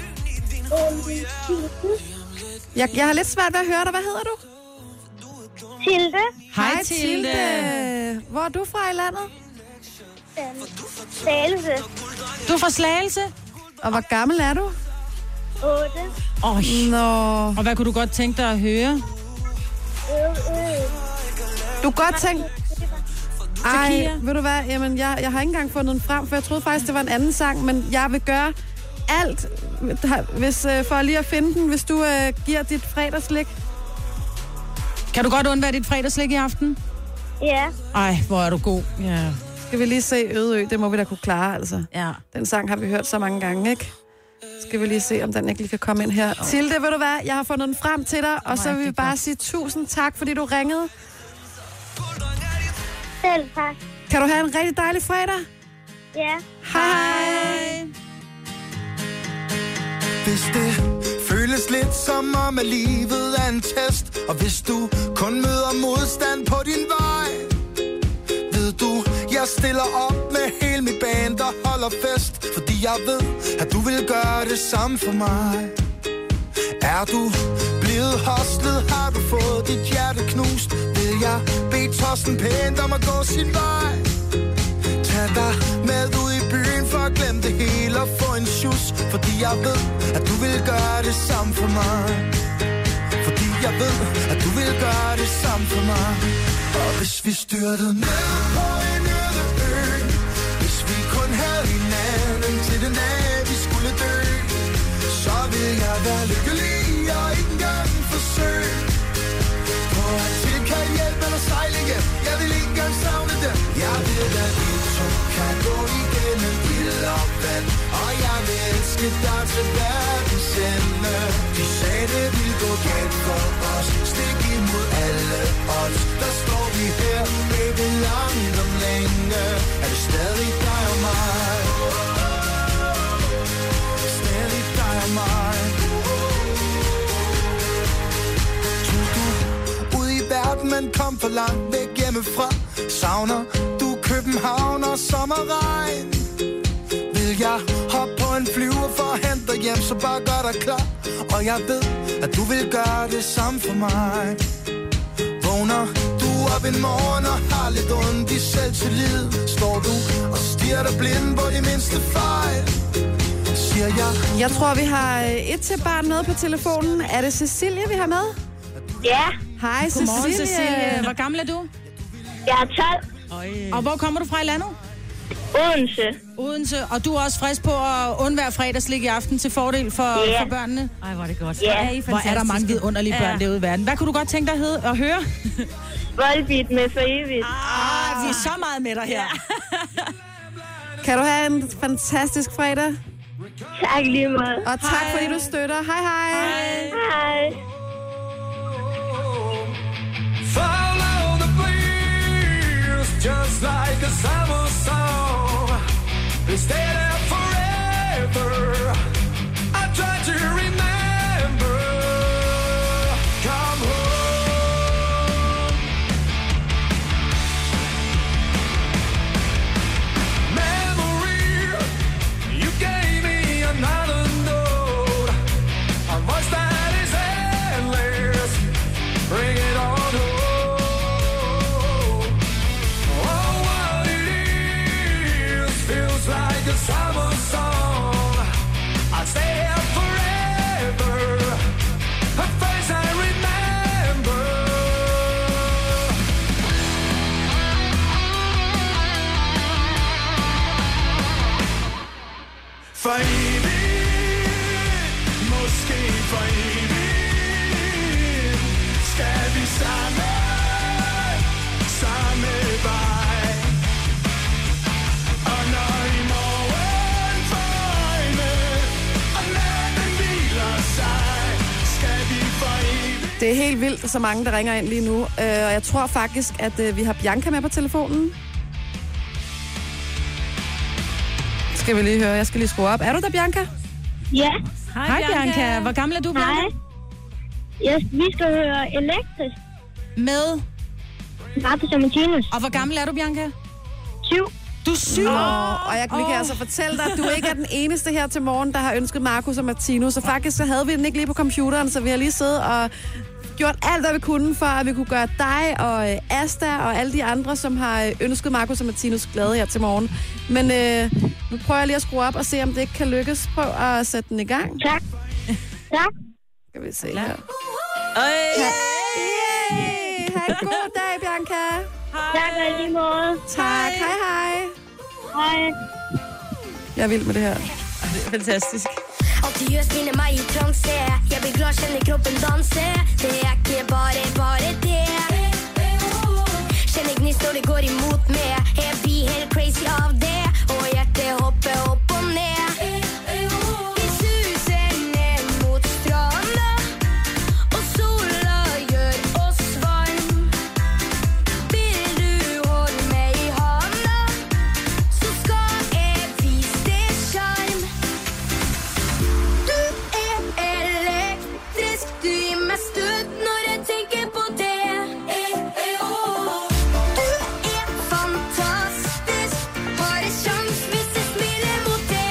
F: Jeg, jeg har lidt svært ved at høre dig. Hvad hedder du?
L: Tilde.
A: Hej, Tilde.
F: Hvor er du fra i landet?
L: Slagelse.
A: Du er fra Slagelse?
F: Og hvor gammel er du?
L: otte.
A: Øj.
F: Nå.
A: Og hvad kunne du godt tænke dig at høre?
L: Øh, øh.
F: Du kunne godt tænke... Ej, ved du hvad? Jamen, jeg, jeg har ikke engang fundet den frem, for jeg troede faktisk, det var en anden sang, men jeg vil gøre alt, hvis, øh, for lige at finde den, hvis du øh, giver dit fredagslik.
A: Kan du godt undvære dit fredagslik i aften?
L: Ja.
A: Ej, hvor er du god.
F: Ja. Skal vi lige se Ødeø? Det må vi da kunne klare, altså.
G: Ja.
F: Den sang har vi hørt så mange gange, ikke? Skal vi lige se, om den ikke lige kan komme ind her. Oh. Tilde, ved du hvad? Jeg har fundet den frem til dig, og oh, så vil vi bare godt sige tusind tak, fordi du ringede.
L: Selv tak.
F: Kan du have en rigtig dejlig fredag?
L: Ja.
F: Hej.
N: Hvis det føles lidt som om, at livet er en test, og hvis du kun møder modstand på din vej, ved du, jeg stiller op med hele mit band og holder fest, fordi jeg ved, at du vil gøre det samme for mig. Er du blevet hostlet, har du fået dit hjerte knust, vil jeg bede Torsten pænt om at gå sin vej. Tag dig med ud i byen for at glemme det hele og få en sjus, fordi jeg ved, at du vil gøre det samme for mig. Fordi jeg ved, at du vil gøre det samme for mig. Og hvis vi styrtede ned på en øde ø, hvis vi kun havde hinanden til den dag, vi skulle dø, så vil jeg være lykkelig og ikke engang forsøge på at tilkalde hjælp eller sejle hjem. Jeg vil ikke engang savne dem. Jeg ved, at vi to kan gå igennem ild og vand, og jeg vil elske dig til verdens ende. De sagde, det ville gå galt for os, stik imod alle odds. Der står vi her, baby, langt om længe. Er det stadig dig og mig? Stadig dig og mig. Men kom for langt væk hjemmefra. Savner du København og sommerregn? Vil jeg hoppe på en flyver for at hente dig hjem, så bare gør dig klar. Og jeg ved, at du vil gøre det samme for mig. Vågner du op en morgen og har lidt ondt i selvtillid, står du og stirrer dig blind på de mindste fejl, siger jeg.
F: Jeg tror, vi har et til barn med på telefonen. Er det Cecilie, vi har med?
L: Ja.
F: Hej,
A: Godmorgen,
F: Cecilie.
A: Cecilie. Hvor gammel er du?
L: Jeg er tolv.
A: Øj. Og hvor kommer du fra i landet?
L: Odense.
A: Odense. Og du er også frisk på at undvære fredagslik i aften til fordel for,
L: yeah.
A: for børnene?
G: Ej, hvor er det godt.
L: Ja.
G: Yeah.
A: Hvor er der mange vidunderlige børn ja. derude i verden. Hvad kunne du godt tænke dig at, hedde, at høre?
L: Volbeat med for evigt.
A: Ah, vi er så meget med dig her.
F: Kan du have en fantastisk fredag?
L: Tak lige måde.
F: Og tak, hej. Fordi du støtter. Hej, hej.
L: Hej. Hej.
M: Follow the breeze, just like a summer song. Stay there forever. I try to remember. Come home. Memory, you gave me another note. A voice that is endless. Bring it on home. Oh, what it is
N: for evigt, måske for evigt, skal vi samme, samme vej. Og når i morgen får øjne, og natten hviler sig, skal vi for evigt.
F: Det er helt vildt, så mange, der ringer ind lige nu. Øh, og jeg tror faktisk, at øh, vi har Bianca med på telefonen. Skal vi lige høre. Jeg skal lige skrue op. Er du der, Bianca?
L: Ja.
A: Hej, Hej Bianca. Bianca. Hvor gammel er du, Bianca?
L: Hej. Yes, vi skal høre elektrisk.
A: Med?
L: Marcus og Martinus.
A: Og hvor gammel er du, Bianca?
L: Syv.
A: Du er syv?
F: Oh, og jeg, vi kan altså fortælle dig, at du ikke er den eneste her til morgen, der har ønsket Marcus og Martinus. Så faktisk så havde vi den ikke lige på computeren, så vi har lige siddet og gjort alt, hvad vi kunne for, at vi kunne gøre dig og øh, Asta og alle de andre, som har øh, ønsket Marcus og Martinus glade her til morgen. Men øh, nu prøver jeg lige at skrue op og se, om det ikke kan lykkes. Prøv at sætte den i gang.
L: Tak. Tak.
F: Skal vi se her.
G: Øj!
F: Yay! Ha' en god dag, Bianca.
L: Hej. Tak og lige måde.
F: Tak. Hej, hej.
L: Hej.
F: Jeg er vild med det her.
G: Det er fantastisk.
E: Alltid gjør spinner meg i transe. Jeg blir glad, kjenner kroppen danse. Det er ikke bare, bare det. Kjenner gnist når det går imot meg. Jeg blir helt crazy av det. Og hjertet hopper opp og ned. Vi suser ned mot stranda. Og sola gjør oss varm. Vil du holde meg i handa, så skal jeg vise det sjarm. Du er elektrisk, du gir meg støt når jeg tenker på det. Du er fantastisk, bare sjans hvis jeg smiler mot det.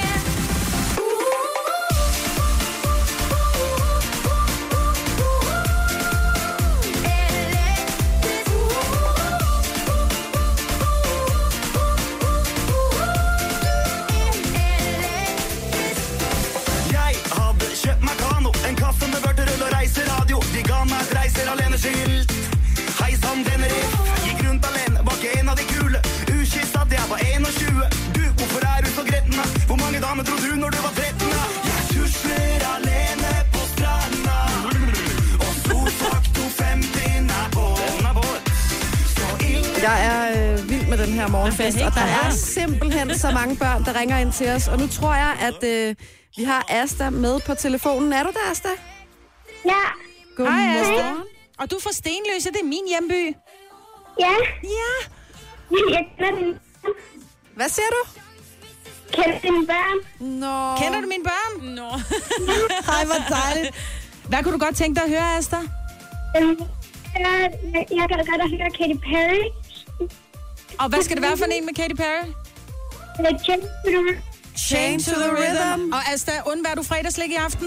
N: Jeg hadde kjøpt meg kano, en kaffe med vørterøl og reiseradio. De ga meg et reiser alene skilt. Hei sann, denne riff. Gikk rundt alene, var ikke en av de kule. Ukyss at jeg var enogtjue. Du, hvorfor er du så gretten? Da? Hvor mange damer tror du når du var tretten? Da? Jeg tusler alene på stranda. Og solfaktor femti er på. Den er på. Så ingen...
F: Jeg er øh, vild med den her morgenfest, og der er simpelthen så mange børn, der ringer ind til os. Og nu tror jeg, at øh, vi har Asta med på telefonen. Er du der, Asta?
L: Ja.
A: Hej, Asta.
F: Godmorgen.
A: Og du er fra Stenløse, det er min hjemby.
L: Ja.
A: Ja.
L: Jeg kender din
F: Hvad siger du?
L: Kender dine børn.
F: Nå.
A: Kender du mine børn?
G: Nå.
A: Hej, hvor dejligt. Hvad kunne du godt tænke dig at høre, Asta?
L: Øhm, Jeg, jeg, jeg kan da godt høre Katy Perry.
A: Og hvad skal det være for en med Katy Perry?
L: Change to the Rhythm.
A: Change to the Rhythm. Og Asta, undvær du fredagslæg i aften?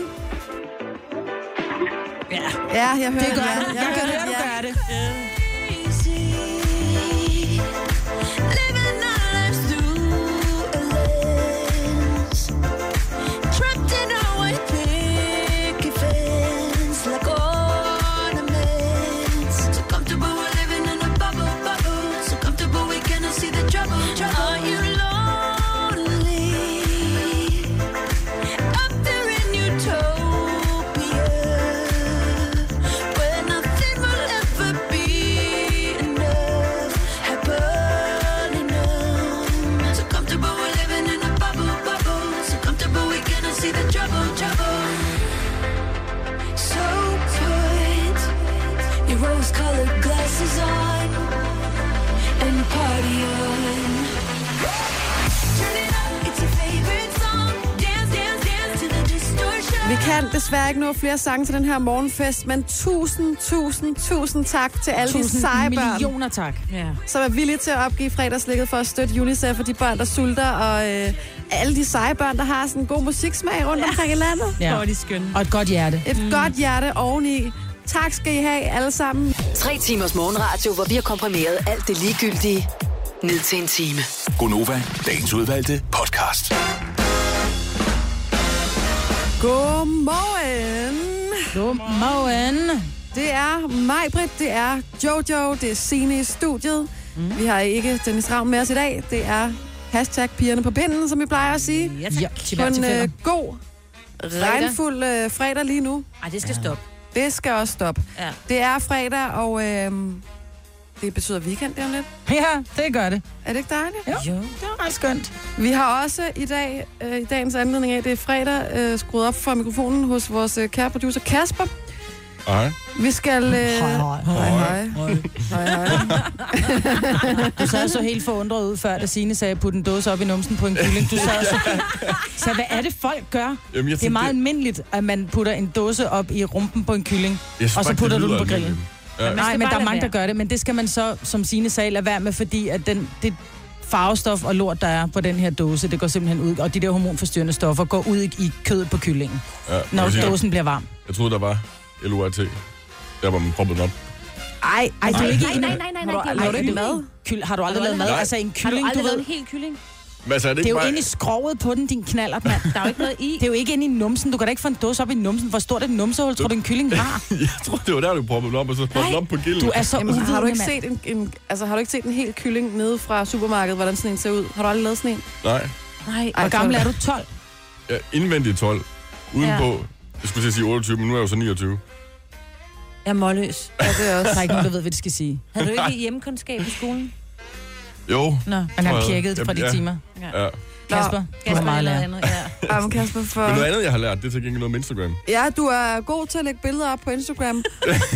A: Ja.
F: Ja, jeg hører
A: det. Gør
F: ja.
A: det. Jeg, jeg kan høre, du gør det.
E: Rose-colored glasses on and party on. Turn it up, it's your favorite song. Dance, dance, dance to the distortion.
F: Vi kan desværre ikke nå flere sange til den her morgenfest, men tusind, tusind, tusind tak til alle de seje børn.
A: millioner tak.
F: Ja. Som er villige til at opgive fredagslægget for at støtte UNICEF og de børn, der sulter, og øh, alle de seje børn, der har sådan en god musiksmag rundt ja. omkring i landet.
A: Ja.
G: Og de skønne.
A: Og et godt hjerte.
F: Et mm. godt hjerte oveni. Tak skal I have alle sammen.
J: Tre timers morgenradio, hvor vi har komprimeret alt det ligegyldige ned til en time.
H: Gonova, dagens udvalgte podcast.
F: Godmorgen.
A: Godmorgen.
F: Det er Majbrit, det er Jojo, det er Signe i studiet. Mm. Vi har ikke Dennis Ravn med os i dag. Det er hashtag pigerne på pinden, som vi plejer at sige.
G: Ja, tak.
A: Ja,
F: På en
A: til
F: øh,
A: kvinder.
F: god, regnfuld øh, fredag lige nu.
G: Ej, det skal stoppe.
F: Det skal også stoppe.
G: Ja.
F: Det er fredag, og øh, det betyder weekend det om lidt.
A: Ja, det gør det.
F: Er det ikke dejligt?
A: Jo, jo. Det er ret skønt.
F: Vi har også i dag, øh, i dagens anledning af, det er fredag, øh, skruet op for mikrofonen hos vores øh, kære producer Kasper.
I: Hej.
F: Vi skal... Øh,
A: Hej, hej.
F: hej, hej. hej, hej.
A: Du sad så helt forundret ud før, da Signe sagde, put en dåse op i numsen på en kylling. Du sad så... Så hvad er det, folk gør?
I: Jamen, jeg
A: Det er
I: tænkte,
A: meget
I: det-
A: almindeligt, at man putter en dåse op i rumpen på en kylling,
I: Jeg synes
A: og så
I: bare,
A: putter
I: det
A: du den
I: lyder
A: på grillen.
I: almindeligt. Ja.
G: Man
A: Nej,
G: skal
A: men
G: bare
A: der er
G: lade
A: mange, der
G: være.
A: gør det. Men det skal man så, som Signe sagde, lade være med, fordi at den, det farvestof og lort, der er på den her dåse, det går simpelthen ud, og de der hormonforstyrrende stoffer går ud i, i kødet på kyllingen,
I: Ja,
A: når
I: jeg, siger,
A: dåsen bliver varm.
I: jeg troede, der var L O R T. Der var man proppet den op.
A: Ej, ej, du er ikke
G: Nej,
A: en...
G: nej, nej, nej, nej,
A: Har du,
G: det er
A: laver
G: jo
A: du ikke
G: ikke
A: mad? Kyl, har du aldrig lavet mad?
I: Nej.
A: Altså en
G: Har du
A: kylling, du
G: aldrig lavet
A: ved...
G: en hel kylling?
I: Men altså, er det,
A: Det er
I: ikke
A: jo
I: bare...
A: inde i skroget på den, din knallert, mand.
G: Der er jo ikke noget i.
A: Det er jo ikke inde i numsen. Du kan da ikke få en dåse op i numsen. Hvor stort et numsehul tror du, en kylling har?
I: Jeg tror, det var der, du proppede den op, og så proppede den op på gilden.
A: Du er så
F: Jamen, har du
A: uvidende,
F: ikke
A: mand.
F: set en, en, altså, har du ikke set en hel kylling nede fra supermarkedet, hvordan sådan en ser ud? Har du aldrig lavet sådan en?
I: Nej.
G: Nej.
A: Hvor gammel er du? tolv?
I: Ja, indvendigt tolv. Udenpå, jeg skulle til at sige otteogtyve, men nu er jeg jo så niogtyve.
G: Jeg er målløs.
F: Ja, det er
A: Der
F: også.
A: er ikke nogen, der ved, hvad de skal sige.
G: Havde du ikke hjemmekundskab i skolen?
I: Jo.
G: Nå.
A: Han har
I: Tror jeg.
A: pjekket fra de
I: Ja.
A: timer.
I: Ja.
A: Kasper, du har meget at lære.
G: andet, ja.
F: Jamen, Kasper, for...
I: Men noget andet, jeg har lært, det er til gengæld noget med Instagram.
F: Ja, du er god til at lægge billeder op på Instagram.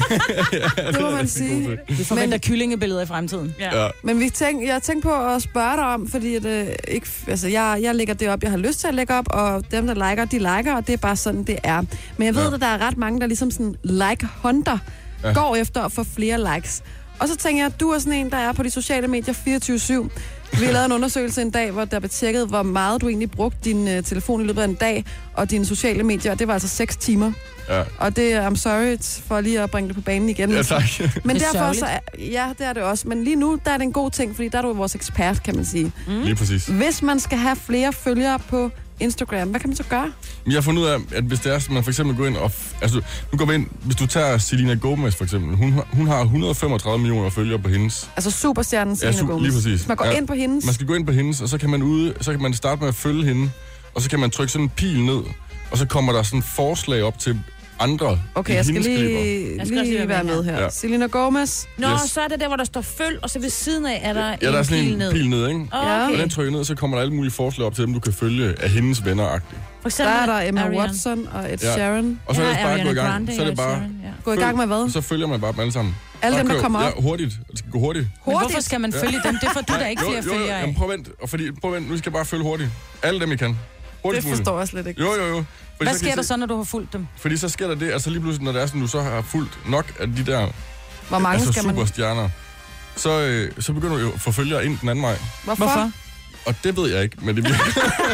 F: det må man sige.
A: Vi forventer kyllingebilleder i fremtiden.
I: Ja. Ja.
F: Men vi tænk, jeg tænkte på at spørge dig om, fordi at, øh, ikke, altså, jeg, jeg lægger det op, jeg har lyst til at lægge op, og dem, der liker, de liker, og det er bare sådan, det er. Men jeg ved,
I: Ja.
F: at der er ret mange, der ligesom sådan like-hunter,
I: Ja.
F: går efter at få flere likes. Og så tænker jeg, at du er sådan en, der er på de sociale medier fireogtyve syv. Vi har lavet en undersøgelse en dag, hvor der blev tjekket, hvor meget du egentlig brugte din uh, telefon i løbet af en dag, og dine sociale medier, og det var altså seks timer.
I: Ja.
F: Og det er, I'm sorry for lige at bringe det på banen igen.
I: Ja, tak.
F: Men
A: Det er
F: derfor så,
A: sørgeligt.
F: er- ja, det er det også. Men lige nu, der er det en god ting, fordi der er du vores ekspert, kan man sige.
I: Mm. Lige præcis.
F: Hvis man skal have flere følgere på Instagram, hvad kan man så gøre?
I: Men jeg har fundet ud af, at hvis det er, at man for eksempel går ind og... f- Altså, nu går vi ind... Hvis du tager Selena Gomez for eksempel. Hun, har- hun har et hundrede og femogtredive millioner følgere på hendes.
F: Altså superstjernen Selena
I: su-
F: Gomez.
I: lige præcis.
F: Hvis man går
I: Ja.
F: ind på hendes...
I: Man skal gå ind på hendes, og så kan man ude, så kan man starte med at følge hende, og så kan man trykke sådan en pil ned, og så kommer der sådan et forslag op til andre
F: Okay,
I: i
F: jeg skal
I: hendes
F: lige,
I: klipper.
G: Jeg skal også
F: lige
G: lige
F: være
G: være
F: med
G: med
F: her.
I: Ja.
F: Selena Gomez.
G: Nå,
I: Yes.
G: så er det der, hvor der står følg, og så ved siden af er der
I: Ja,
G: en
I: der er sådan
G: pil
I: en
G: ned.
I: pil ned, ikke?
G: Okay.
I: Og den trykker ned, så kommer der alle mulige forslag op til dem, du kan følge af hendes venner-agtigt.
G: For
F: Der er der Emma
G: Ariana.
F: Watson og Ed
I: Ja.
F: Sheeran.
I: Og så er det
G: Ja,
I: bare at gå i
G: Ariana
I: gang.
G: Grande
I: Så er det
G: og
I: bare...
G: Sharon, ja.
F: Gå i gang med hvad?
I: Så følger man bare dem alle sammen.
F: Alle
I: Bare
F: dem, der
I: køb-
F: kommer op.
I: Ja, hurtigt. Det skal gå hurtigt.
A: Men
F: Hurtigt.
A: hvorfor skal man følge dem? Det får du da ikke
I: Jo,
A: flere
I: jo, jo,
A: følgere
I: jamen,
A: af.
I: prøv at vente, og fordi, prøv at vente, nu skal jeg bare følge hurtigt. Alle dem, I kan.
F: Det
I: Hurtigt muligt.
F: forstår jeg slet ikke.
I: Jo, jo, jo. Fordi
A: Hvad
I: så kan
A: sker
I: I
A: der
I: se-
A: så, når du har fulgt dem?
I: Fordi så sker der det, altså lige pludselig, når det er sådan, du så har fulgt nok af de der
F: Hvor mange
I: altså
F: skal man...
I: superstjerner, så, øh, så begynder du jo at få følgere ind den anden vej.
F: Hvorfor?
A: Hvorfor?
I: Og det ved jeg ikke, men det virker.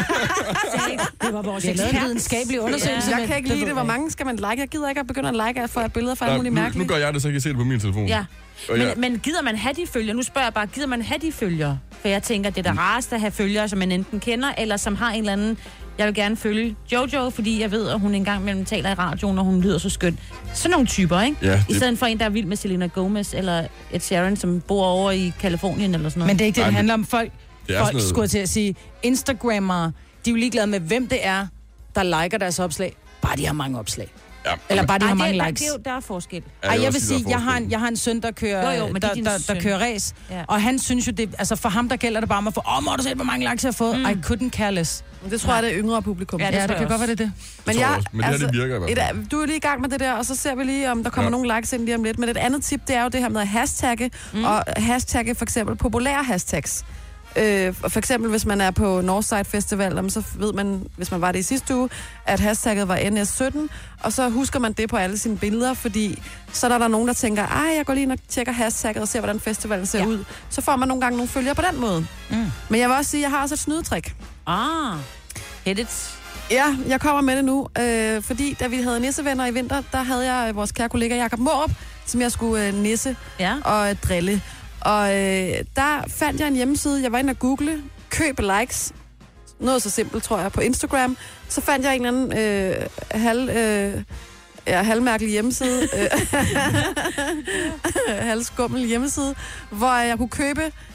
G: Det var vores
A: Vi har lavet en videnskabelig undersøgelse.
F: Jeg
A: men
F: kan ikke
A: det
F: lide
A: ved
F: det. Hvor
A: jeg
F: mange skal man like? Jeg gider ikke at begynde at like for et billede for alle
I: Nå,
F: mulige
I: nu, nu
F: mærkelige.
I: gør jeg det, så jeg kan se det på min telefon.
G: Ja.
I: Og
G: Men,
I: jeg,
G: men gider man have de følgere? Nu spørger jeg bare, gider man have de følgere? For jeg tænker, det er da rarest at have følgere, som man enten kender, eller som har en eller anden... Jeg vil gerne følge Jojo, fordi jeg ved, at hun engang mellem taler i radioen, og hun lyder så skønt. Sådan nogle typer, ikke?
I: Ja,
G: I
I: det-
G: stedet for en, der er vild med Selena Gomez, eller Ed Sheeran, som bor over i Kalifornien, eller sådan noget.
A: Men det er ikke det,
I: Nej,
A: det
I: men-
A: handler om. Folk,
I: Det er
A: folk
I: sådan noget-
A: skulle jeg til at sige, Instagrammere, de er jo ligeglade med, hvem det er, der liker deres opslag. Bare de har mange opslag.
I: ja,
A: Eller bare de
G: Ej,
A: har
G: det,
A: mange
G: der,
A: likes.
G: det er jo, der er forskel.
I: Ja,
A: Ej,
I: vil
A: jeg
I: også
A: vil
I: sige,
A: sige,
I: der er
A: jeg har, en,
I: forskel.
A: jeg har en søn, der kører,
G: Jo, jo, men det
A: der,
G: er din
A: der, der
G: søn.
A: kører race.
G: Ja.
A: Og han synes jo, det, altså for ham, der gælder det bare om at få, åh, må du se, hvor mange likes jeg har fået? Mm. I couldn't care less.
F: Det tror jeg, det er yngre publikum.
G: Ja,
A: Ja,
G: tror
A: det
G: jeg
A: kan godt
G: også.
A: være, det er det.
F: Men,
I: tror jeg
F: jeg,
I: også. Men det her, det virker i hvert fald.
F: et, du er lige i gang med det der, og så ser vi lige, om der kommer
I: Ja.
F: nogle likes ind lige om lidt. Men et andet tip, det er jo det her med at hashtagge, mm. og hashtagge for eksempel populære hashtags. Øh, for eksempel, hvis man er på Northside Festival, jamen, så ved man, hvis man var det i sidste uge, at hashtagget var N S sytten, og så husker man det på alle sine billeder, fordi så er der nogen, der tænker, ej, jeg går lige ind og tjekker hashtagget og ser, hvordan festivalen ser ja. ud. Så får man nogle gange nogle følgere på den måde. Mm. Men jeg vil også sige, at jeg har også et snydetrik.
G: Ah, hit it.
F: Ja, jeg kommer med det nu, øh, fordi da vi havde nissevenner i vinter, der havde jeg vores kære kollega Jakob Mårup, som jeg skulle øh, nisse
G: Ja.
F: og øh, drille. Og øh, der fandt jeg en hjemmeside, jeg var inde og google, køb likes, noget så simpelt, tror jeg, på Instagram. Så fandt jeg en eller anden øh, halv... Øh, Ja, halvmærkelig hjemmeside. halvskummel hjemmeside, hvor jeg kunne købe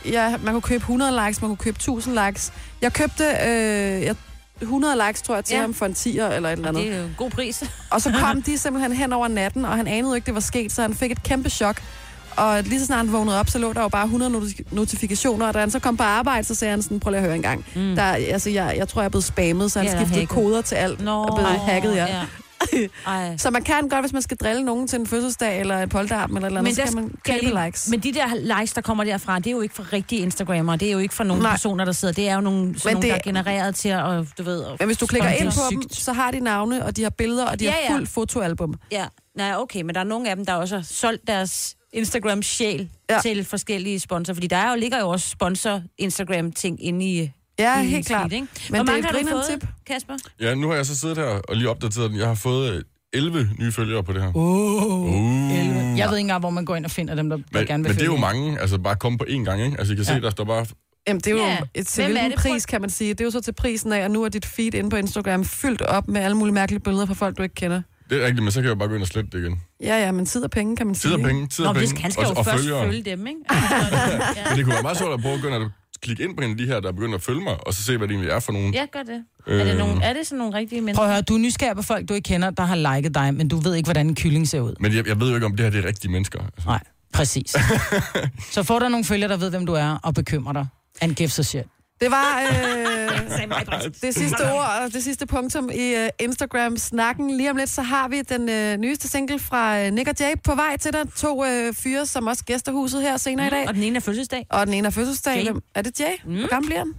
F: ja, man kunne købe hundrede likes, man kunne købe tusind likes. Jeg købte øh, jeg, hundrede likes, tror jeg, til
G: Ja.
F: ham for en tier eller et eller andet.
G: Det er jo en god pris.
F: Og så kom de simpelthen hen over natten, og han anede jo ikke, det var sket, så han fik et kæmpe chok. Og lige så snart han vågnede op, så lå der jo bare hundrede not- notifikationer, og da han så kom på arbejde, så sagde han sådan, prøv lige at høre en gang. Mm. Der, altså, jeg, jeg tror, jeg er blevet spammet, så han
G: Ja,
F: ja,
G: eller
F: skiftede
G: hacket.
F: koder til alt.
G: Nå,
F: og blevet hacket, ja.
G: ja. Ej.
F: Så man kan godt, hvis man skal drille nogen til en fødselsdag, eller et polterarm, eller et eller andet, så
G: der
F: kan man
G: skal
F: købe
G: lige-
F: likes.
G: Men de der likes, der kommer derfra, det er jo ikke fra rigtige Instagrammer. Det er jo ikke fra nogle
F: Nej.
G: personer, der sidder. Det er jo nogle, sådan nogle
F: det-
G: der er genereret til at, du ved... At
F: Men hvis du klikker
G: Jamen,
F: ind
G: det
F: på
G: er
F: dem,
G: sygt.
F: så har de navne, og de har billeder, og de
G: Ja,
F: har
G: ja.
F: fuldt fotoalbum.
G: Ja, nej, okay, men der er nogle af dem, der også har solgt deres Instagram-sjæl ja. til forskellige sponsorer, fordi der er jo, ligger jo også sponsor-Instagram-ting inde i
F: Ja,
G: i
F: helt
G: ens
F: klart.
G: feed, ikke?
F: Men
G: Hvor
F: det er
G: mange
F: et
G: har du
F: grinerende
G: fået,
F: tip.
G: Kasper?
I: Ja, nu har jeg så siddet her og lige opdateret den. Jeg har fået øh, elleve nye følgere på det her.
A: Uh,
I: Uh.
A: elleve. Jeg ved ikke engang, hvor man går ind og finder dem, der, der
I: Men,
A: gerne vil
I: men det er jo
A: følge.
I: mange, altså bare komme på én gang, ikke? Altså I kan
A: Ja.
I: se, der står bare...
F: Jamen, det er jo
G: Ja.
F: et, til
G: Hvem er
F: hvilken
G: det? Prøv-
F: pris, kan man sige. Det er jo så til prisen af, og nu er dit feed inde på Instagram fyldt op med alle mulige mærkelige billeder fra folk, du ikke kender.
I: Det er rigtigt, men så kan jeg jo bare gå ind og slette det igen.
F: Ja, ja, men tid og penge, kan man sige.
I: Tid og
F: ikke?
I: penge, tid
G: Nå,
I: og
G: hvis
I: penge.
G: han skal
I: og,
G: jo
I: og
G: først
I: følgere.
G: følge dem, ikke?
I: Men det kunne være meget sjovt at prøve at begynde at klikke ind på en af de her, der er begyndt at følge mig, og så se, hvad det egentlig er for nogen.
G: Ja, gør det. Er det, nogle, er det sådan nogle rigtige mennesker?
A: Prøv at høre, du er nysgerrig på folk, du ikke kender, der har liket dig, men du ved ikke, hvordan en kylling ser ud.
I: Men jeg, jeg ved jo ikke, om det her det er rigtige mennesker. Altså.
A: Nej, præcis. Så får der nogle følgere, der ved, hvem du er, og bekymrer dig. And gives a shit.
F: Det var øh, det sidste ord og det sidste punktum i øh, Instagram-snakken. Lige om lidt, så har vi den øh, nyeste single fra øh, Nick og Jay på vej til dig. To øh, fyre, som også gæster huset her senere
G: Mm,
F: i dag.
G: og den ene er fødselsdag.
F: Og den ene er fødselsdag.
G: Jay.
F: Hvem- Er det Jay? Mm. Hvor gammel bliver han?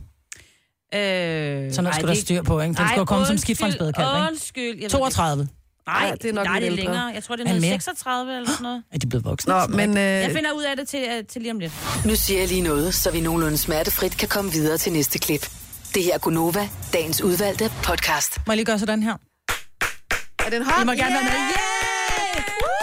G: Øh,
A: Så noget skulle der styr på, ikke? Den skulle komme som skidt fra en spædekalv, ikke?
G: Undskyld. Jeg
A: toogtredive.
G: Nej,
F: det er nok
G: nej,
F: lidt
G: det er
F: ældre.
G: længere. Jeg tror, det
A: Er
G: er
A: han
G: noget
A: mere?
G: seksogtredive eller sådan noget.
A: Er de blevet voksne?
F: Nå, men... Øh,
G: Jeg finder ud af det til, øh, til lige om lidt.
J: Nu siger jeg lige noget, så vi nogenlunde smertefrit kan komme videre til næste klip. Det her er Gunova, dagens udvalgte podcast.
A: Må jeg lige gøre sådan her?
F: er det en hånd?
A: I må gerne være med. Yeah!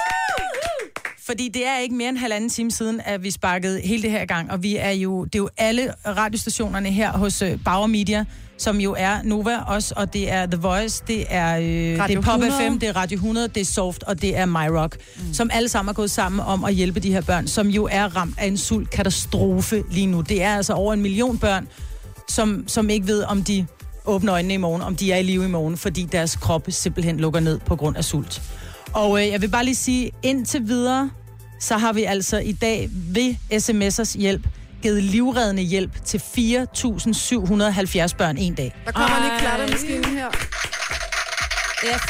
A: Fordi det er ikke mere end halvanden time siden, at vi sparkede hele det her i gang. Og vi er jo, det er jo alle radiostationerne her hos øh, Bauer Media, som jo er Nova også, og det er The Voice, det er, øh, det er Pop
F: hundrede.
A: F M, det er Radio hundrede, det er Soft, og det er My Rock, mm. som alle sammen er gået sammen om at hjælpe de her børn, som jo er ramt af en sultkatastrofe lige nu. Det er altså over en million børn, som, som ikke ved, om de åbner øjnene i morgen, om de er i live i morgen, fordi deres krop simpelthen lukker ned på grund af sult. Og øh, jeg vil bare lige sige, indtil videre, så har vi altså i dag ved sms'ers hjælp givet livreddende hjælp til fire tusind syv hundrede og halvfjerds børn en dag.
F: Der kommer lige klattemaskinen her.
G: Yes.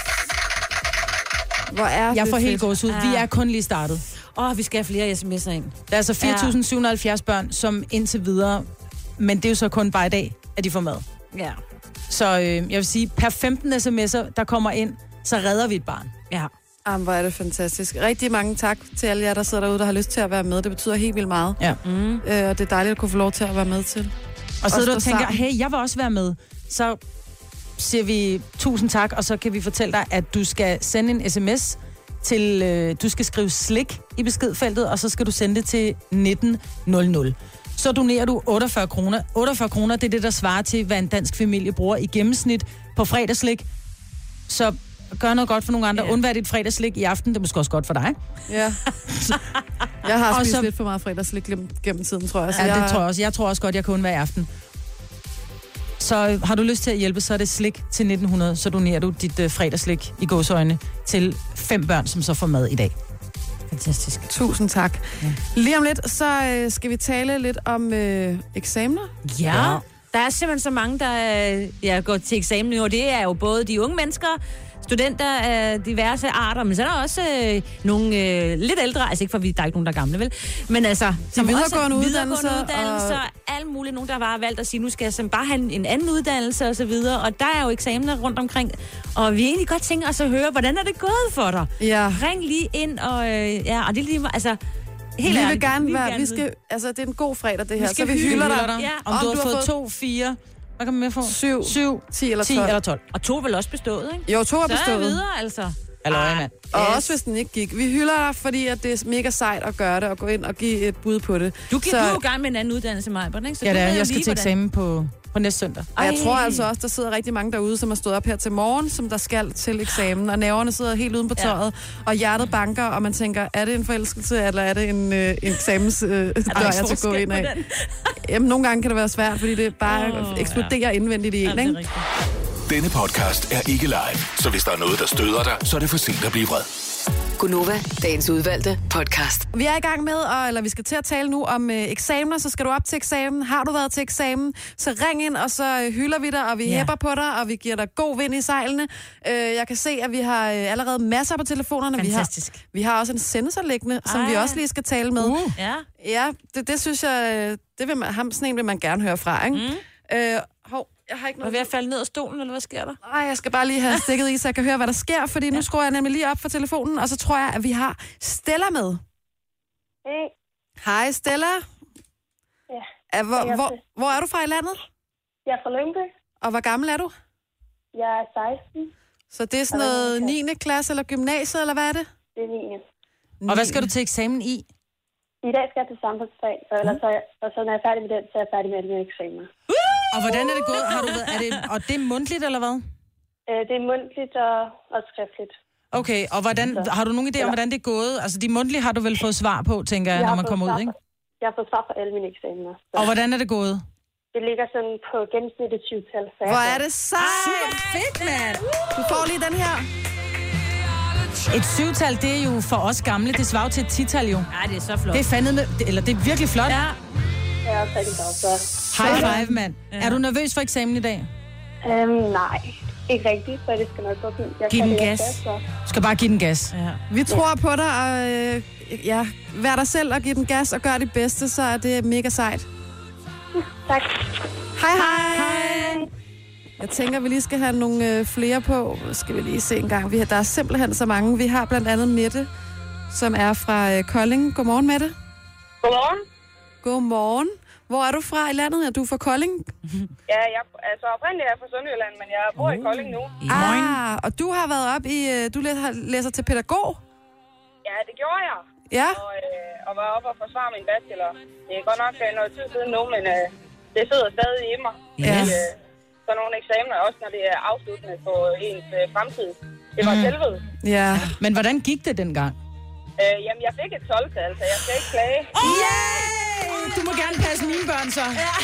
F: Hvor er
A: Jeg
F: det
A: får helt
F: fedt.
A: gås ud. Vi er kun lige startet.
G: Åh, oh, vi skal have flere sms'er ind.
A: Der er altså fire tusind syv hundrede og halvfjerds børn, som indtil videre, men det er jo så kun bare i dag, at de får mad.
G: Ja.
A: Så øh, jeg vil sige, per femten sms'er, der kommer ind, så redder vi et barn.
G: Ja.
F: Jamen, hvor er det fantastisk. Rigtig mange tak til alle jer, der sidder derude, der har lyst til at være med. Det betyder helt vildt meget.
A: Ja.
G: Mm.
F: Øh, og det er dejligt at kunne få lov til at være med til.
A: Og så
F: Og
A: du
F: stå
A: og tænker,
F: sammen.
A: hey, jeg vil også være med. Så siger vi tusind tak, og så kan vi fortælle dig, at du skal sende en sms til, øh, du skal skrive slik i beskedfeltet, og så skal du sende det til nitten nul nul. Så donerer du otteogfyrre kroner. otteogfyrre kroner, det er det, der svarer til, hvad en dansk familie bruger i gennemsnit på fredagslik. Så gør noget godt for nogle andre.
G: Ja.
A: Undvær dit fredagslik i aften. Det er måske også godt for dig.
F: Ja. Jeg har
A: Og
F: spist
A: så-
F: lidt for meget fredagslik gennem, gennem tiden, tror jeg. Så
A: Ja,
F: jeg,
A: det tror jeg også. Jeg tror også godt, jeg kan undvære i aften. Så øh, har du lyst til at hjælpe, så er det slik til nitten hundrede. Så donerer du dit øh, fredagslik i gåseøjne til fem børn, som så får mad i dag.
G: Fantastisk.
F: Tusind tak. Ja. Lige om lidt, så øh, skal vi tale lidt om øh, eksamener.
G: Ja. ja. Der er simpelthen så mange, der øh, ja, går til eksamen nu, og det er jo både de unge mennesker, studenter af diverse arter, men så er der også øh, nogle øh, lidt ældre, altså ikke for, vi der er ikke nogen, der er gamle, vel? Men altså, som
F: videregående
G: også,
F: uddannelser
G: videregående uddannelser, og... alt muligt, nogen, der bare har valgt at sige, nu skal jeg simpelthen bare have en, en anden uddannelse og så videre, og der er jo eksamener rundt omkring, og vi egentlig godt tænker os at høre, hvordan er det gået for dig?
F: Ja.
G: Ring lige ind, og øh, ja, og det er lige, altså, helt
F: vi vil
G: ærligt,
F: gerne
G: vi vil
F: være,
G: gerne
F: vi
G: vide.
F: skal, altså det er en god fredag det her,
G: skal
F: så vi
G: hylde
F: hylder
A: Hylder
F: dig.
A: dig.
G: Ja.
A: Om, om du har fået to, fire, hvad kan man mere få?
F: Syv,
A: Syv,
F: ti eller
A: ti
F: tolv.
A: eller tolv.
G: Og to er vel også bestået, ikke?
F: Jo, to er
G: Så er jeg
F: bestået.
G: videre, altså.
A: Eller mand.
F: Og yes. også hvis den ikke gik. Vi hylder dig, fordi at det er mega sejt at gøre det, og gå ind og give et bud på det.
G: Du giver jo gang med en anden uddannelse, Majbert, ikke? Så
A: ja, det er. Jeg skal
G: lige,
A: til eksamen på, på næste søndag.
F: Og jeg tror altså også, der sidder rigtig mange derude, som har stået op her til morgen, som der skal til eksamen, og nerverne sidder helt uden på tøjet, ja. og hjertet banker, og man tænker, er det en forelskelse, eller er det en, øh, en eksamens øh, dør, jeg skal gå ind af? Jamen, nogle gange kan det være svært, fordi det bare oh, eksploderer ja. indvendigt i en,
G: ja,
F: ikke?
H: Denne podcast er ikke live, så hvis der er noget, der støder dig, så er det for sent at blive vred.
J: Gunova, dagens udvalgte podcast.
F: Vi er i gang med, og, eller vi skal til at tale nu om øh, eksamener, så skal du op til eksamen. Har du været til eksamen, så ring ind, og så øh, hylder vi dig, og vi ja. hæpper på dig, og vi giver dig god vind i sejlene. Øh, jeg kan se, at vi har øh, allerede masser på telefonerne.
G: Fantastisk.
F: Vi har, vi har også en sensor liggende, som
G: Ej.
F: vi også lige skal tale med.
G: Uh. Ja,
F: ja det, det synes jeg, det vil man, ham, sådan en vil man gerne høre fra, ikke? Mm. Øh, hov, jeg har ikke noget...
G: Er du ved at falde ned af stolen, eller hvad sker der?
F: Nej, jeg skal bare lige have stikket i, så jeg kan høre, hvad der sker, fordi nu skruer jeg nemlig lige op for telefonen, og så tror jeg, at vi har Stella med.
L: Hey.
F: Hej, Stella.
L: Ja.
F: Er, hvor, hvor, hvor er du fra i landet?
L: Jeg er fra Lyngby.
F: Og hvor gammel er du?
L: Jeg er seksten.
F: Så det er sådan noget niende klasse eller gymnasiet, eller hvad er det?
L: Det er niende.
A: Og hvad skal du til eksamen i?
L: I dag skal jeg til samfundsfag, og, ellers så, og så når jeg er færdig med den, så er jeg færdig med alle mine eksamener.
A: Og hvordan er det gået? Har du været, er det, og det er mundtligt, eller hvad?
L: Øh, det er mundtligt og, og skriftligt.
A: Okay, og hvordan, har du nogen idé om, hvordan det er gået? Altså, de mundtlige har du vel fået svar på, tænker jeg, jeg når man kommer ud, ikke?
L: Jeg har fået svar på alle mine eksamener. Så.
A: Og hvordan er det gået?
L: Det ligger sådan på gennemsnittet tyve-tal.
F: Hvor er det sejt! Super fedt, mand! Du får lige den her.
A: Et syvtal, det er jo for os gamle, det svarer til et tital jo.
G: Ja, det er så flot.
A: Det er fandme, eller det er virkelig flot.
G: Ja.
L: Jeg er også rigtig glad for.
A: High five, mand. Ja. Er du nervøs for eksamen i dag?
L: Øhm, nej, ikke rigtigt, så det skal nok gå fint. Jeg
A: Giv
L: kan
A: den
L: lide
A: gas.
L: gas så.
A: Du skal bare give den gas.
G: Ja.
F: Vi tror på dig, og øh, ja, vær dig selv og giv den gas og gør det bedste, så er det mega sejt.
L: Tak.
F: Hej, hej. Hej. Jeg tænker, vi lige skal have nogle øh, flere på. Skal vi lige se en gang. Vi har, der er simpelthen så mange. Vi har blandt andet Mette, som er fra øh, Kolding. Godmorgen, Mette.
O: Godmorgen.
F: Godmorgen. Hvor er du fra i landet? Er du fra Kolding?
O: Ja, jeg altså oprindeligt er jeg fra Sønderjylland, men jeg bor i Kolding nu.
F: Ah, og du har været op i... Øh, du læser, læser til pædagog?
O: Ja, det gjorde jeg.
F: Ja.
O: Og, øh, og var oppe og forsvare min bachelor. Det er godt nok øh, noget tid siden nu, men øh, det sidder stadig i mig.
F: Ja.
O: Øh, så nogle eksamener, også når det er afsluttende på ens øh, fremtid. Det var
A: Mm.
O: helvede.
F: Ja.
A: Men hvordan gik det dengang?
O: Øh, jamen, jeg fik et tolv-tal, så jeg skal ikke klage.
A: Oh! Yeah! Du må gerne passe mine børn så. Ja.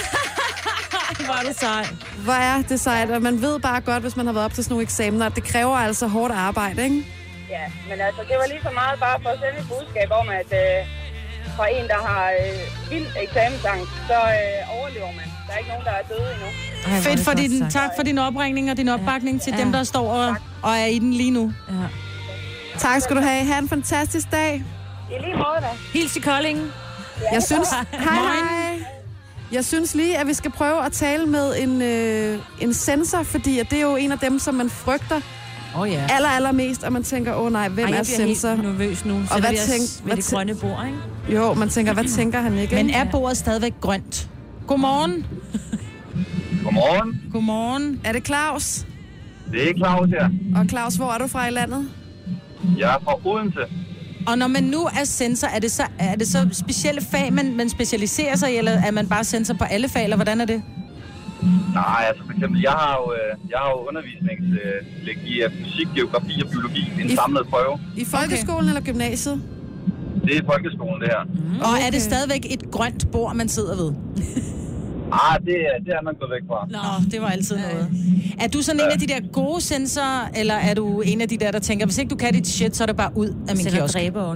G: Hvor er det sejt.
F: Hvor er det sejt, og man ved bare godt, hvis man har været op til sådan nogle eksamener, at det kræver altså hårdt arbejde, ikke?
O: Ja, men altså, det var lige så meget bare for at sende et budskab om, at øh, fra en, der har øh, vild eksamensangst, så øh, overlever man. Der er ikke nogen, der er døde endnu.
A: Ej, Fedt for din, tak for din opringning og din opbakning ja. til ja. dem, der står og, og er i den lige nu.
F: Ja. Tak skal du have. Ha' en fantastisk dag.
O: I lige måde da.
G: Hils i Kolding.
F: Ja, jeg synes... Hej, hej. Jeg synes lige, at vi skal prøve at tale med en, øh, en sensor, fordi at det er jo en af dem, som man frygter
G: oh, ja.
F: aller, allermest, og man tænker, åh oh, nej, hvem
G: Ej,
F: er sensor?
G: Jeg bliver helt nervøs nu.
F: Og hvad
G: tænker ved det grønne bord, ikke?
F: Jo, man tænker, hvad tænker han ikke?
A: Men er bordet stadigvæk grønt? Godmorgen.
P: Godmorgen.
F: Godmorgen. Er det Claus?
P: Det er Claus her.
F: Og Claus, hvor er du fra i landet?
P: Jeg er fra Odense.
A: Og når man nu er sensor, er det så, er det så specielle fag, man, man specialiserer sig i, eller er man bare sensor på alle fag, eller hvordan er det?
P: Nej, altså for eksempel, jeg har jo, jeg har jo undervisningslæg i fysik, geografi og biologi, en
F: I,
P: samlet prøve.
F: I folkeskolen okay. eller gymnasiet?
P: Det er folkeskolen, det her.
A: Mm, og okay. er det stadigvæk et grønt bord, man sidder ved?
P: Ah, det, det er man gået væk fra.
A: Nå, det var altid noget. Er du sådan ja. en af de der gode sensorer, eller er du en af de der, der tænker, hvis ikke du kan dit shit, så er det bare ud af min kiosk?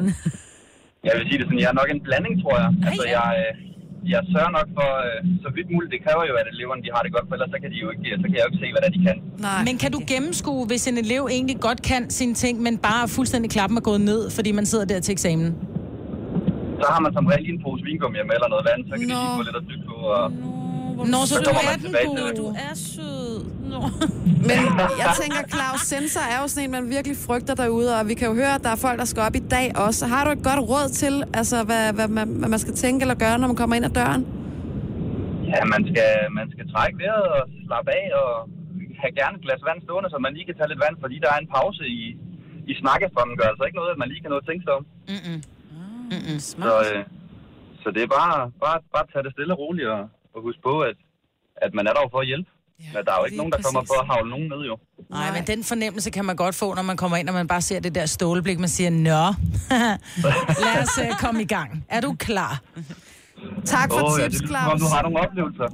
P: Jeg vil sige det sådan, jeg er nok en blanding, tror jeg. Ej, altså, jeg, jeg sørger nok for, så vidt muligt, det kræver jo, at eleverne de har det godt, for ellers så kan, de jo ikke, så kan jeg jo ikke se, hvad det er, de kan.
A: Nej. Men kan du gennemskue, hvis en elev egentlig godt kan sine ting, men bare fuldstændig klappen er gået ned, fordi man sidder der til eksamen?
P: Så har man som regel en pose vingummi med eller noget vand, så kan Nå. de lige få lidt at dykke på. Og
A: Nå, så, så du er den
G: gode. Du er sød. Nå.
F: Men jeg tænker, Claus, sensor er jo sådan en, man virkelig frygter derude, og vi kan jo høre, at der er folk, der skal op i dag også. Har du et godt råd til, altså, hvad, hvad, hvad, hvad man skal tænke eller gøre, når man kommer ind ad døren?
P: Ja, man skal, man skal trække vejret og slappe af, og have gerne et glas vand stående, så man lige kan tage lidt vand, fordi der er en pause i, i snakkestrømmen gør altså ikke noget, at man lige kan nå at tænke sig om.
A: Mm-mm. Mm-mm.
P: Så, øh, så det er bare, bare, bare at tage det stille og roligt og, og huske på, at, at man er der for at hjælpe. Ja, men der er jo ikke nogen, der kommer for at havle nogen ned, jo.
A: Nej, men den fornemmelse kan man godt få, når man kommer ind, og man bare ser det der ståleblik, man siger, nå, lad os uh, komme i gang. Er du klar?
F: Tak for
P: oh,
F: tips,
P: ja,
F: Claus.
P: Du har nogle oplevelser.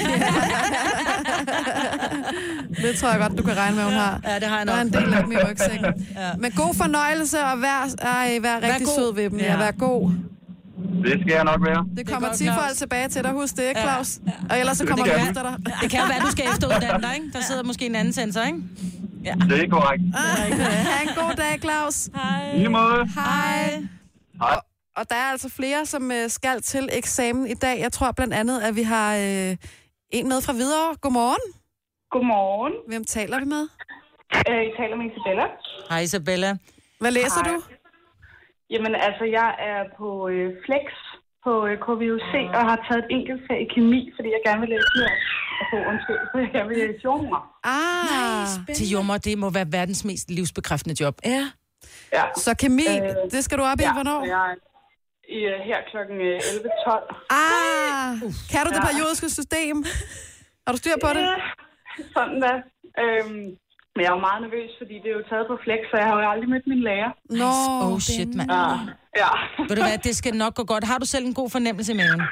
F: Det tror jeg godt, du kan regne med, hun har.
A: Ja, det har jeg
F: nok. Der er en del af dem i rygsækken. Ja. Men god fornøjelse, og vær, ej, vær rigtig
A: god.
F: sød ved dem. Ja,
A: Ja.
F: vær god.
P: Det skal jeg nok være.
F: Det kommer
A: godt,
F: tifold
A: Claus.
F: tilbage til dig. Husk det, ikke,
A: Ja.
F: Claus? Og ellers så
P: Det
F: kommer
P: kan
F: du
P: jeg.
F: efter dig.
A: Det kan jo være, du skal efteruddanne dig, ikke? Der sidder måske en anden sensor, ikke?
P: Ja. Det er korrekt.
F: Ha' en god dag, Claus.
A: Hej.
P: I lige måde.
F: Hej.
P: Hej.
F: Og, og der er altså flere, som øh, skal til eksamen i dag. Jeg tror blandt andet, at vi har øh, en med fra Hvidovre. Godmorgen.
Q: Godmorgen.
F: Hvem taler vi med?
Q: Øh, jeg taler med Isabella.
A: Hej, Isabella.
F: Hvad læser
Q: Hej.
F: du?
Q: Jamen altså, jeg er på øh, Flex på øh, K V U C og har taget et enkelt fag i kemi, fordi jeg gerne vil læse mere. Altså, undskyld, så jeg gerne vil læse jordmor.
F: Ah,
A: Til jordmor, det må være verdens mest livsbekræftende job.
F: Ja.
Q: Ja.
F: Så kemi,
Q: Øh,
F: det skal du op i,
Q: ja,
F: hvornår?
Q: så jeg er i, øh, her klokken elleve tolv.
F: Ah, kan du det
Q: Ja.
F: periodiske system? Har du styr på det?
Q: Ja, sådan da. Øhm, men jeg er jo meget nervøs, fordi det er jo taget på Flex, så jeg har jo aldrig mødt min lærer.
F: Nå,
A: Oh shit, mand.
Q: Ja. ja.
A: Ved du hvad, det skal nok gå godt. Har du selv en god fornemmelse i maven?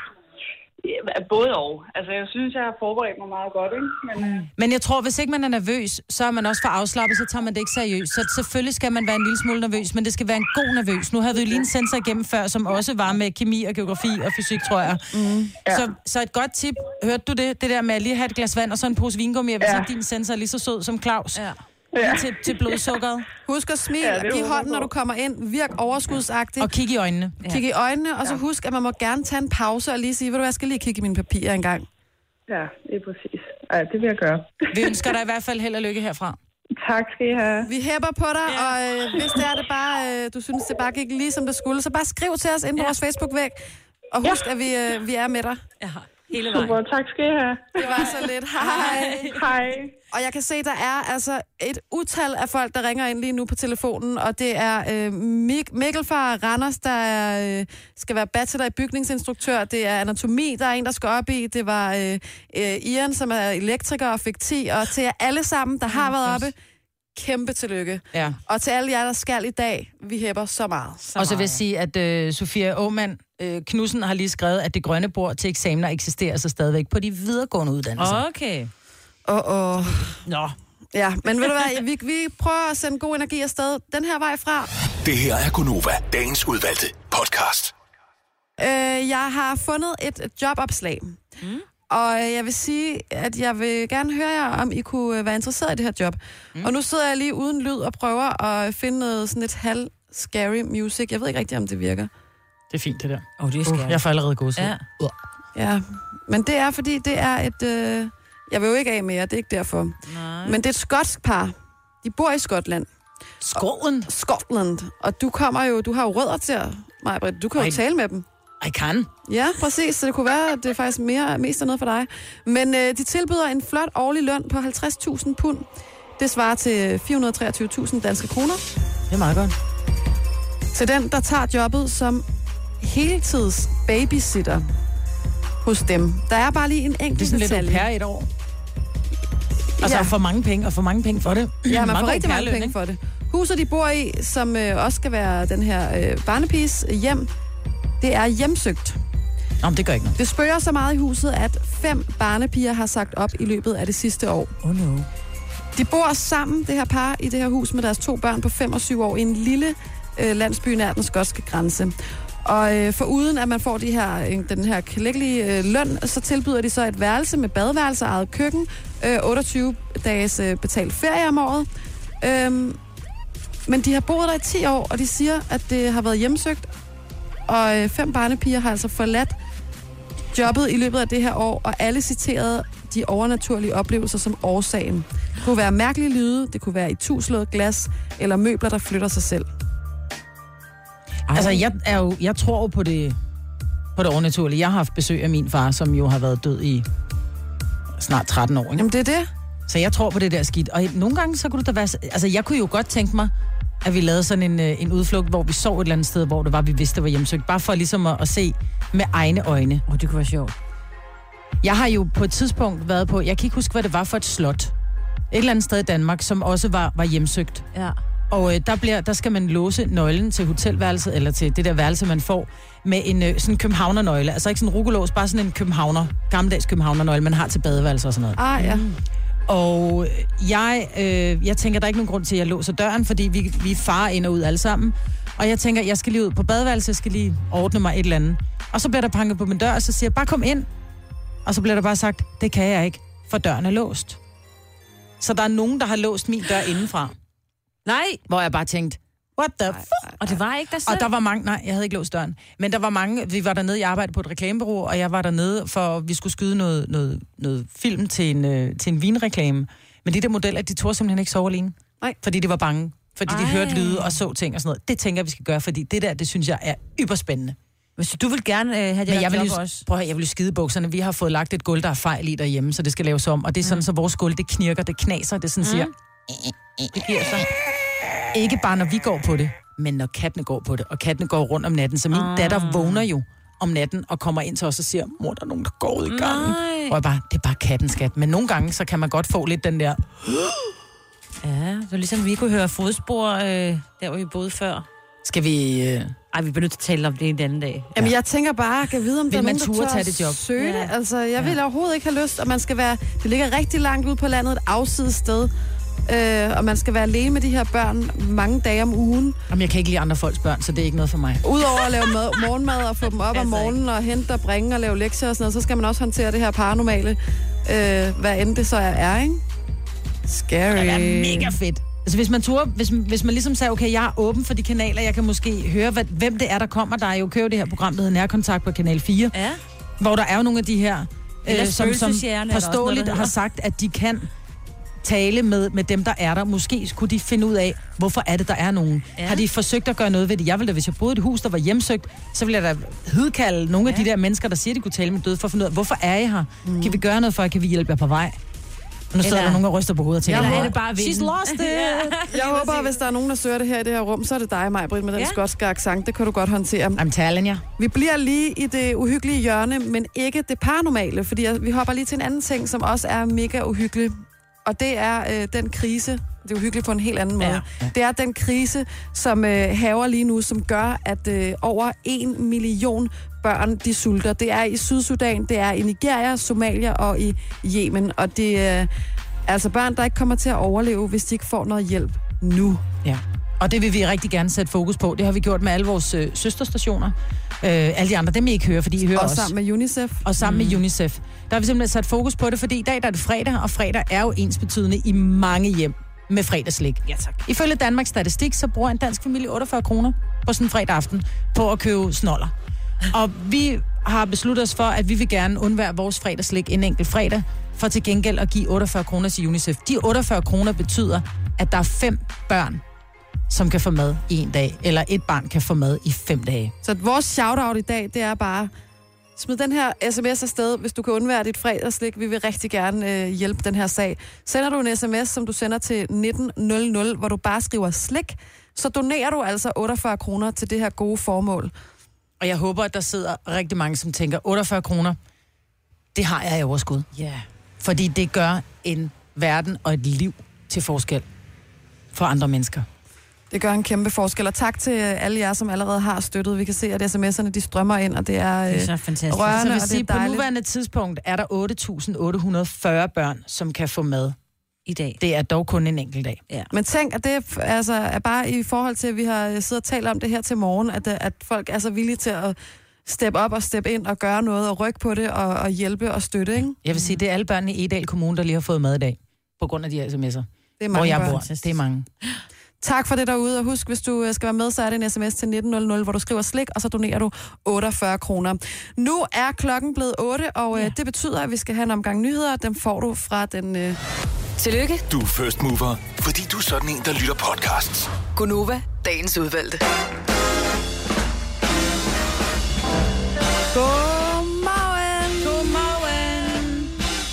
Q: Ja, både og. Altså, jeg synes, jeg har forberedt mig meget godt, ikke? Men, øh,
A: Men jeg tror, hvis ikke man er nervøs, så er man også for afslappet, så tager man det ikke seriøst. Så selvfølgelig skal man være en lille smule nervøs, men det skal være en god nervøs. Nu havde vi jo lige en sensor igennem før, som også var med kemi og geografi og fysik, tror jeg. Mm.
Q: Ja.
A: Så, så et godt tip. Hørte du det? Det der med at lige have et glas vand og så en pose vingummi, hvis
Q: Ja.
A: ikke din sensor er lige så sød som Claus.
F: Ja.
A: Lige til, til blodsukkeret.
F: Husk at smile,
Q: Ja,
F: ja,
Q: det er
F: giv
Q: jo
F: hånden, når
Q: godt.
F: du kommer ind. Virk overskudsagtigt.
A: Og kig i øjnene.
F: Ja. Kig i øjnene, og så husk, at man må gerne tage en pause og lige sige, ved du hvad, jeg skal lige kigge i mine papirer en gang.
Q: ja, det er præcis. Ja, det vil jeg gøre.
A: Vi ønsker dig i hvert fald held og lykke herfra.
Q: Tak skal I have.
F: Vi hæpper på dig, ja. og øh, hvis det er det bare, øh, du synes, det bare gik lige som det skulle, så bare skriv til os ind på ja. vores Facebook-væg, og husk, ja. at vi, øh, vi er med dig.
G: Ja, hele vejen.
Q: Super, tak skal I have.
F: Det var så lidt. Hej.
Q: Hej.
F: Og jeg kan se, der er altså et utal af folk, der ringer ind lige nu på telefonen, og det er øh, Mik- Mikkel fra Randers, der er, øh, skal være bachelor i bygningsinstruktør. Det er anatomi, der er en, der skal op i. Det var øh, øh, Ian, som er elektriker og fik ti. Og til jer alle sammen, der har været oppe, kæmpe tillykke.
A: Ja.
F: Og til alle jer, der skal i dag, vi hæpper så meget. Så
A: Og så vil jeg
F: meget.
A: sige, at øh, Sofia Åmand øh, Knudsen har lige skrevet, at det grønne bord til eksamener eksisterer så stadigvæk på de videregående uddannelser.
G: Okay.
F: Åh, oh, oh.
A: Nå.
F: Ja, men ved du hvad, vi, vi prøver at sende god energi afsted den her vej fra.
H: Det her er Gunova, dagens udvalgte podcast.
F: Øh, jeg har fundet et jobopslag. Mm. Og jeg vil sige, at jeg vil gerne høre jer, om I kunne være interesseret i det her job. Mm. Og nu sidder jeg lige uden lyd og prøver at finde noget sådan et halv scary music. Jeg ved ikke rigtig, om det virker.
A: Det er fint, det der.
G: Åh, oh, det er
A: Uh,
G: skært.
A: jeg får allerede godset.
G: Ja.
A: Uh.
F: Ja, men det er, fordi det er et... Øh... Jeg vil jo ikke af mere, det er ikke derfor.
G: Nej.
F: Men det er et skotsk par. De bor i Skotland.
A: Skotland?
F: Skotland. Og du kommer jo... Du har jo rødder til, Maj-Brit. Du kan jo
A: Ej.
F: tale med dem.
A: I kan.
F: Ja, præcis. Så det kunne være, at det er faktisk mere, mest er noget for dig. Men øh, de tilbyder en flot årlig løn på halvtreds tusind pund. Det svarer til fire hundrede og treogtyve tusind danske kroner.
A: Det er meget godt.
F: Til den, der tager jobbet som heltids babysitter hos dem. Der er bare lige en enkelt
A: Det er sådan lidt au
F: detalje.
A: pair i et år. Altså
F: Ja.
A: for mange penge, og for mange penge for det.
F: Ja, man
A: Meget
F: får
A: god
F: rigtig mange
A: pærløn,
F: penge
A: ikke?
F: for det. Huset, de bor i, som øh, også skal være den her øh, barnepiges hjem, det er hjemsøgt.
A: Nå, men det gør ikke noget.
F: Det spørger så meget i huset, at fem barnepiger har sagt op i løbet af det sidste år.
A: Oh no.
F: De bor sammen, det her par, i det her hus med deres to børn på fem og syv år i en lille øh, landsby nær den skotske grænse. Og øh, for uden at man får de her, øh, den her klækkelige øh, løn, så tilbyder de så et værelse med badeværelse og eget køkken, øh, otteogtyve dages øh, betalt ferie om året. Øhm, men de har boet der i ti år, og de siger, at det har været hjemsøgt. Og øh, fem barnepiger har altså forladt jobbet i løbet af det her år, og alle citerede de overnaturlige oplevelser som årsagen. Det kunne være mærkelige lyde, det kunne være i tuslået glas, eller møbler, der flytter sig selv.
A: Ej. Altså, jeg, er jo, jeg tror jo på det, på det overnaturlige. Jeg har haft besøg af min far, som jo har været død i snart tretten år. Ikke?
F: Jamen, det er det.
A: Så jeg tror på det der skidt. Og nogle gange, så kunne det da være... Altså, jeg kunne jo godt tænke mig at vi lavede sådan en, øh, en udflugt, hvor vi sov et eller andet sted, hvor det var, vi vidste, det var hjemsøgt. Bare for ligesom at, at se med egne øjne.
G: Åh, oh, det kunne være sjovt.
A: Jeg har jo på et tidspunkt været på, jeg kan ikke huske, hvad det var for et slot. Et eller andet sted i Danmark, som også var, var hjemsøgt.
G: Ja.
A: Og øh, der, bliver, der skal man låse nøglen til hotelværelset, eller til det der værelse, man får, med en øh, sådan københavnernøgle. Altså ikke sådan en rugelås, bare sådan en københavner, gammeldags københavnernøgle, man har til badeværelse og sådan noget.
F: Ah, ja.
A: Mm. Og jeg, øh, jeg tænker, der er ikke nogen grund til, at jeg låser døren, fordi vi, vi farer ind og ud alle sammen. Og jeg tænker, jeg skal lige ud på badeværelse, jeg skal lige ordne mig et eller andet. Og så bliver der banket på min dør, og så siger jeg, bare kom ind. Og så bliver der bare sagt, det kan jeg ikke, for døren er låst. Så der er nogen, der har låst min dør indenfra.
G: Nej.
A: Hvor jeg bare tænkte, what the fuck?
G: Og det var ikke der selv?
A: Og der var mange, nej, jeg havde ikke låst døren. Men der var mange, vi var dernede, jeg arbejdede på et reklamebureau, og jeg var dernede, for vi skulle skyde noget, noget, noget film til en, øh, til en vinreklame. Men de der modeller, de tog simpelthen ikke sove alene.
F: Nej.
A: Fordi de var bange. Fordi
G: Ej.
A: de hørte lyde og så ting og sådan noget. Det tænker jeg, vi skal gøre, fordi det der, det synes jeg er yberspændende.
G: Hvis du vil gerne øh, have det
A: Men jeg vil
G: job
A: jo,
G: også.
A: prøv at høre, jeg vil jo skide i bukserne. Vi har fået lagt et gulv, der er fejl i derhjemme, så det skal laves om. Og det er sådan, mm. så vores gulv, det knirker, det knaser, det sådan mm. siger...
G: Det giver sig.
A: Ikke bare, når vi går på det, men når kattene går på det. Og kattene går rundt om natten. Så min
G: Ah.
A: datter vågner jo om natten og kommer ind til os og siger, mor, der er nogen, der går ud i gangen.
G: Nej.
A: Og jeg bare, det er bare katten, skat. Men nogle gange, så kan man godt få lidt den der...
G: Ja, så ligesom vi kunne høre fodspor, øh, der hvor vi boede før.
A: Skal vi... Øh...
G: Ej, vi bliver nødt til at tale om det en anden dag.
F: Jamen, jeg tænker bare, kan vide, om
A: Vil
F: der er
A: man
F: nogen, der
A: ture
F: tør
A: tage det job?
F: søge
G: Ja.
F: det. Altså, jeg vil overhovedet ikke have lyst, og man skal være... Det ligger rigtig langt ude på landet, et afsides sted. Øh, og man skal være alene med de her børn mange dage om ugen.
A: Jamen, jeg kan ikke lide andre folks børn, så det er ikke noget for mig.
F: Udover at lave mad, morgenmad og få dem op om morgenen og hente og bringe og lave lektier og sådan noget, så skal man også håndtere det her paranormale, øh, hvad end det så er, er, ikke? Scary.
A: Det er mega fedt. Altså, hvis man turde, hvis, hvis man ligesom sagde, okay, jeg er åben for de kanaler, jeg kan måske høre, hvad, hvem det er, der kommer. Der er jo købt det her program, der hedder Nærkontakt på Kanal fire,
G: Ja.
A: hvor der er jo nogle af de her,
G: Eller
A: øh, som, som
G: spøgelseshjerne, er der også noget,
A: forståeligt
G: der
A: har
G: hedder.
A: sagt, at de kan tale med, med dem, der er der. Måske skulle de finde ud af, hvorfor er det, der er nogen.
G: Ja.
A: Har de forsøgt at gøre noget ved det? Jeg ville da, hvis jeg boede i et hus, der var hjemsøgt, så ville jeg da hidkalde nogle af
G: Ja.
A: de der mennesker, der siger, de kunne tale med døde, for at finde ud af, hvorfor er I her? Mm. Kan vi gøre noget for, kan vi hjælpe jer på vej? Og nu sidder
G: Eller-
A: der nogen, der ryster på hovedet og tænker,
G: Eller er
A: "Hvor-
G: det bare
A: she's
G: vinden?"
A: lost it.
F: Jeg håber, at hvis der er nogen, der søger det her i det her rum, så er det dig, Maj-Britt, med den
G: Ja.
F: skotske accent. Det kan du godt håndtere.
A: I'm telling you.
F: Vi bliver lige i det uhyggelige hjørne, men ikke det paranormale, fordi vi hopper lige til en anden ting, som også er mega uhyggelig. Og det er øh, den krise, det er uhyggeligt på en helt anden måde.
A: Ja, ja.
F: Det er den krise, som øh, haver lige nu, som gør, at øh, over en million børn, de sulter. Det er i Sydsudan, det er i Nigeria, Somalia og i Yemen. Og det er øh, altså børn, der ikke kommer til at overleve, hvis de ikke får noget hjælp nu.
A: Ja, og det vil vi rigtig gerne sætte fokus på. Det har vi gjort med alle vores øh, søsterstationer. Øh, alle de andre, dem I ikke hører, fordi I hører
F: Og
A: os.
F: sammen med UNICEF.
A: Og sammen mm. med UNICEF. Der har vi simpelthen sat fokus på det, fordi i dag der er det fredag, og fredag er jo ensbetydende i mange hjem med fredagslik.
G: Ja, tak.
A: Ifølge Danmarks Statistik, så bruger en dansk familie otteogfyrre kroner på sådan en fredag aften på at købe snoller. Og vi har besluttet os for, at vi vil gerne undvære vores fredagslik en enkelt fredag, for til gengæld at give otteogfyrre kroner til UNICEF. De otteogfyrre kroner betyder, at der er fem børn, som kan få mad i en dag, eller et barn kan få mad i fem dage.
F: Så vores shout-out i dag, det er bare, smid den her sms afsted, hvis du kan undvære dit fredagslik. Vi vil rigtig gerne øh, hjælpe den her sag. Sender du en sms, som du sender til nitten nul nul, hvor du bare skriver slik, så donerer du altså otteogfyrre kroner til det her gode formål.
A: Og jeg håber, at der sidder rigtig mange, som tænker, otteogfyrre kroner, det har jeg i overskud.
G: Ja. Yeah.
A: Fordi det gør en verden og et liv til forskel for andre mennesker.
F: Det gør en kæmpe forskel, og tak til alle jer, som allerede har støttet. Vi kan se, at sms'erne de strømmer ind, og det er,
G: Det er så
F: øh,
G: fantastisk.
F: rørende,
A: Så vil
F: og det
A: sige,
F: er
A: på
F: dejligt.
A: nuværende tidspunkt er der otte tusind otte hundrede og fyrre børn, som kan få mad.
G: I dag.
A: Det er dog kun en enkelt dag.
G: Ja.
F: Men tænk, at det er, altså, er bare i forhold til, at vi har siddet og talt om det her til morgen, at, at folk er så villige til at steppe op og steppe ind og gøre noget og rykke på det og, og hjælpe og støtte, ikke?
A: Jeg vil sige, det er alle børn i Edal Kommune, der lige har fået mad i dag, på grund af de her sms'er.
F: Det er
A: Hvor
F: mange
A: jeg
F: børn.
A: bor. Det er mange.
F: Tak for det derude, og husk, hvis du skal være med, så er det en sms til nitten nul nul, hvor du skriver slik, og så donerer du otteogfyrre kroner. Nu er klokken blevet otte, og ja. øh, det betyder, at vi skal have en omgang nyheder. Dem får du fra den... Øh...
J: Tillykke,
H: Du er first mover, fordi du er sådan en, der lytter podcasts.
J: Gunova, dagens udvalgte.
F: Godmorgen! Godmorgen!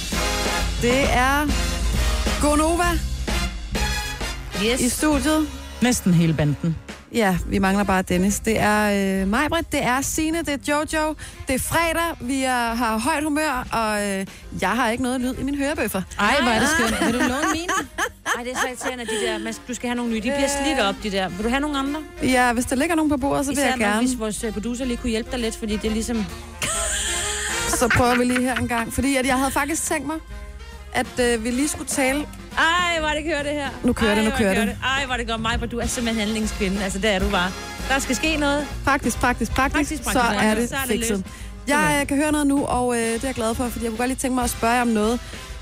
F: Det er Gonova
G: Yes.
F: i studiet.
A: Næsten hele banden.
F: Ja, vi mangler bare Dennis. Det er øh, Majbrit, det er Signe, det er Jojo. Det er fredag, vi er, har højt humør, og øh, jeg har ikke noget lyd i mine hørebøffer.
A: Ej, hvor er det skønt. Vil du låne mine?
G: Ej, det er så irriterende, de der. Man, du skal have nogle nye. De bliver slidt op, de der. Vil du have nogle andre?
F: Ja, hvis der ligger nogen på bordet, så vil
G: Især
F: jeg gerne.
G: hvis vores producer lige kunne hjælpe dig lidt, fordi det er ligesom...
F: Så prøver vi lige her en gang. Fordi at jeg havde faktisk tænkt mig, at øh, vi lige skulle tale...
G: Ej, hvor det kører det her.
F: Nu kører
G: Ej,
F: det, nu
G: hvor
F: kører det.
G: Ej, hvor det går mig, for du er simpelthen handlingskvinde. Altså, det er du bare. Der skal ske noget.
F: Praktisk, praktisk, praktisk.
G: Praktisk, praktisk.
F: Så er det
G: Så er det
F: fikset.
G: løst.
F: Jeg øh, kan høre noget nu, og øh, det er jeg glad for, fordi jeg kunne godt lige tænke mig at spørge jer om noget,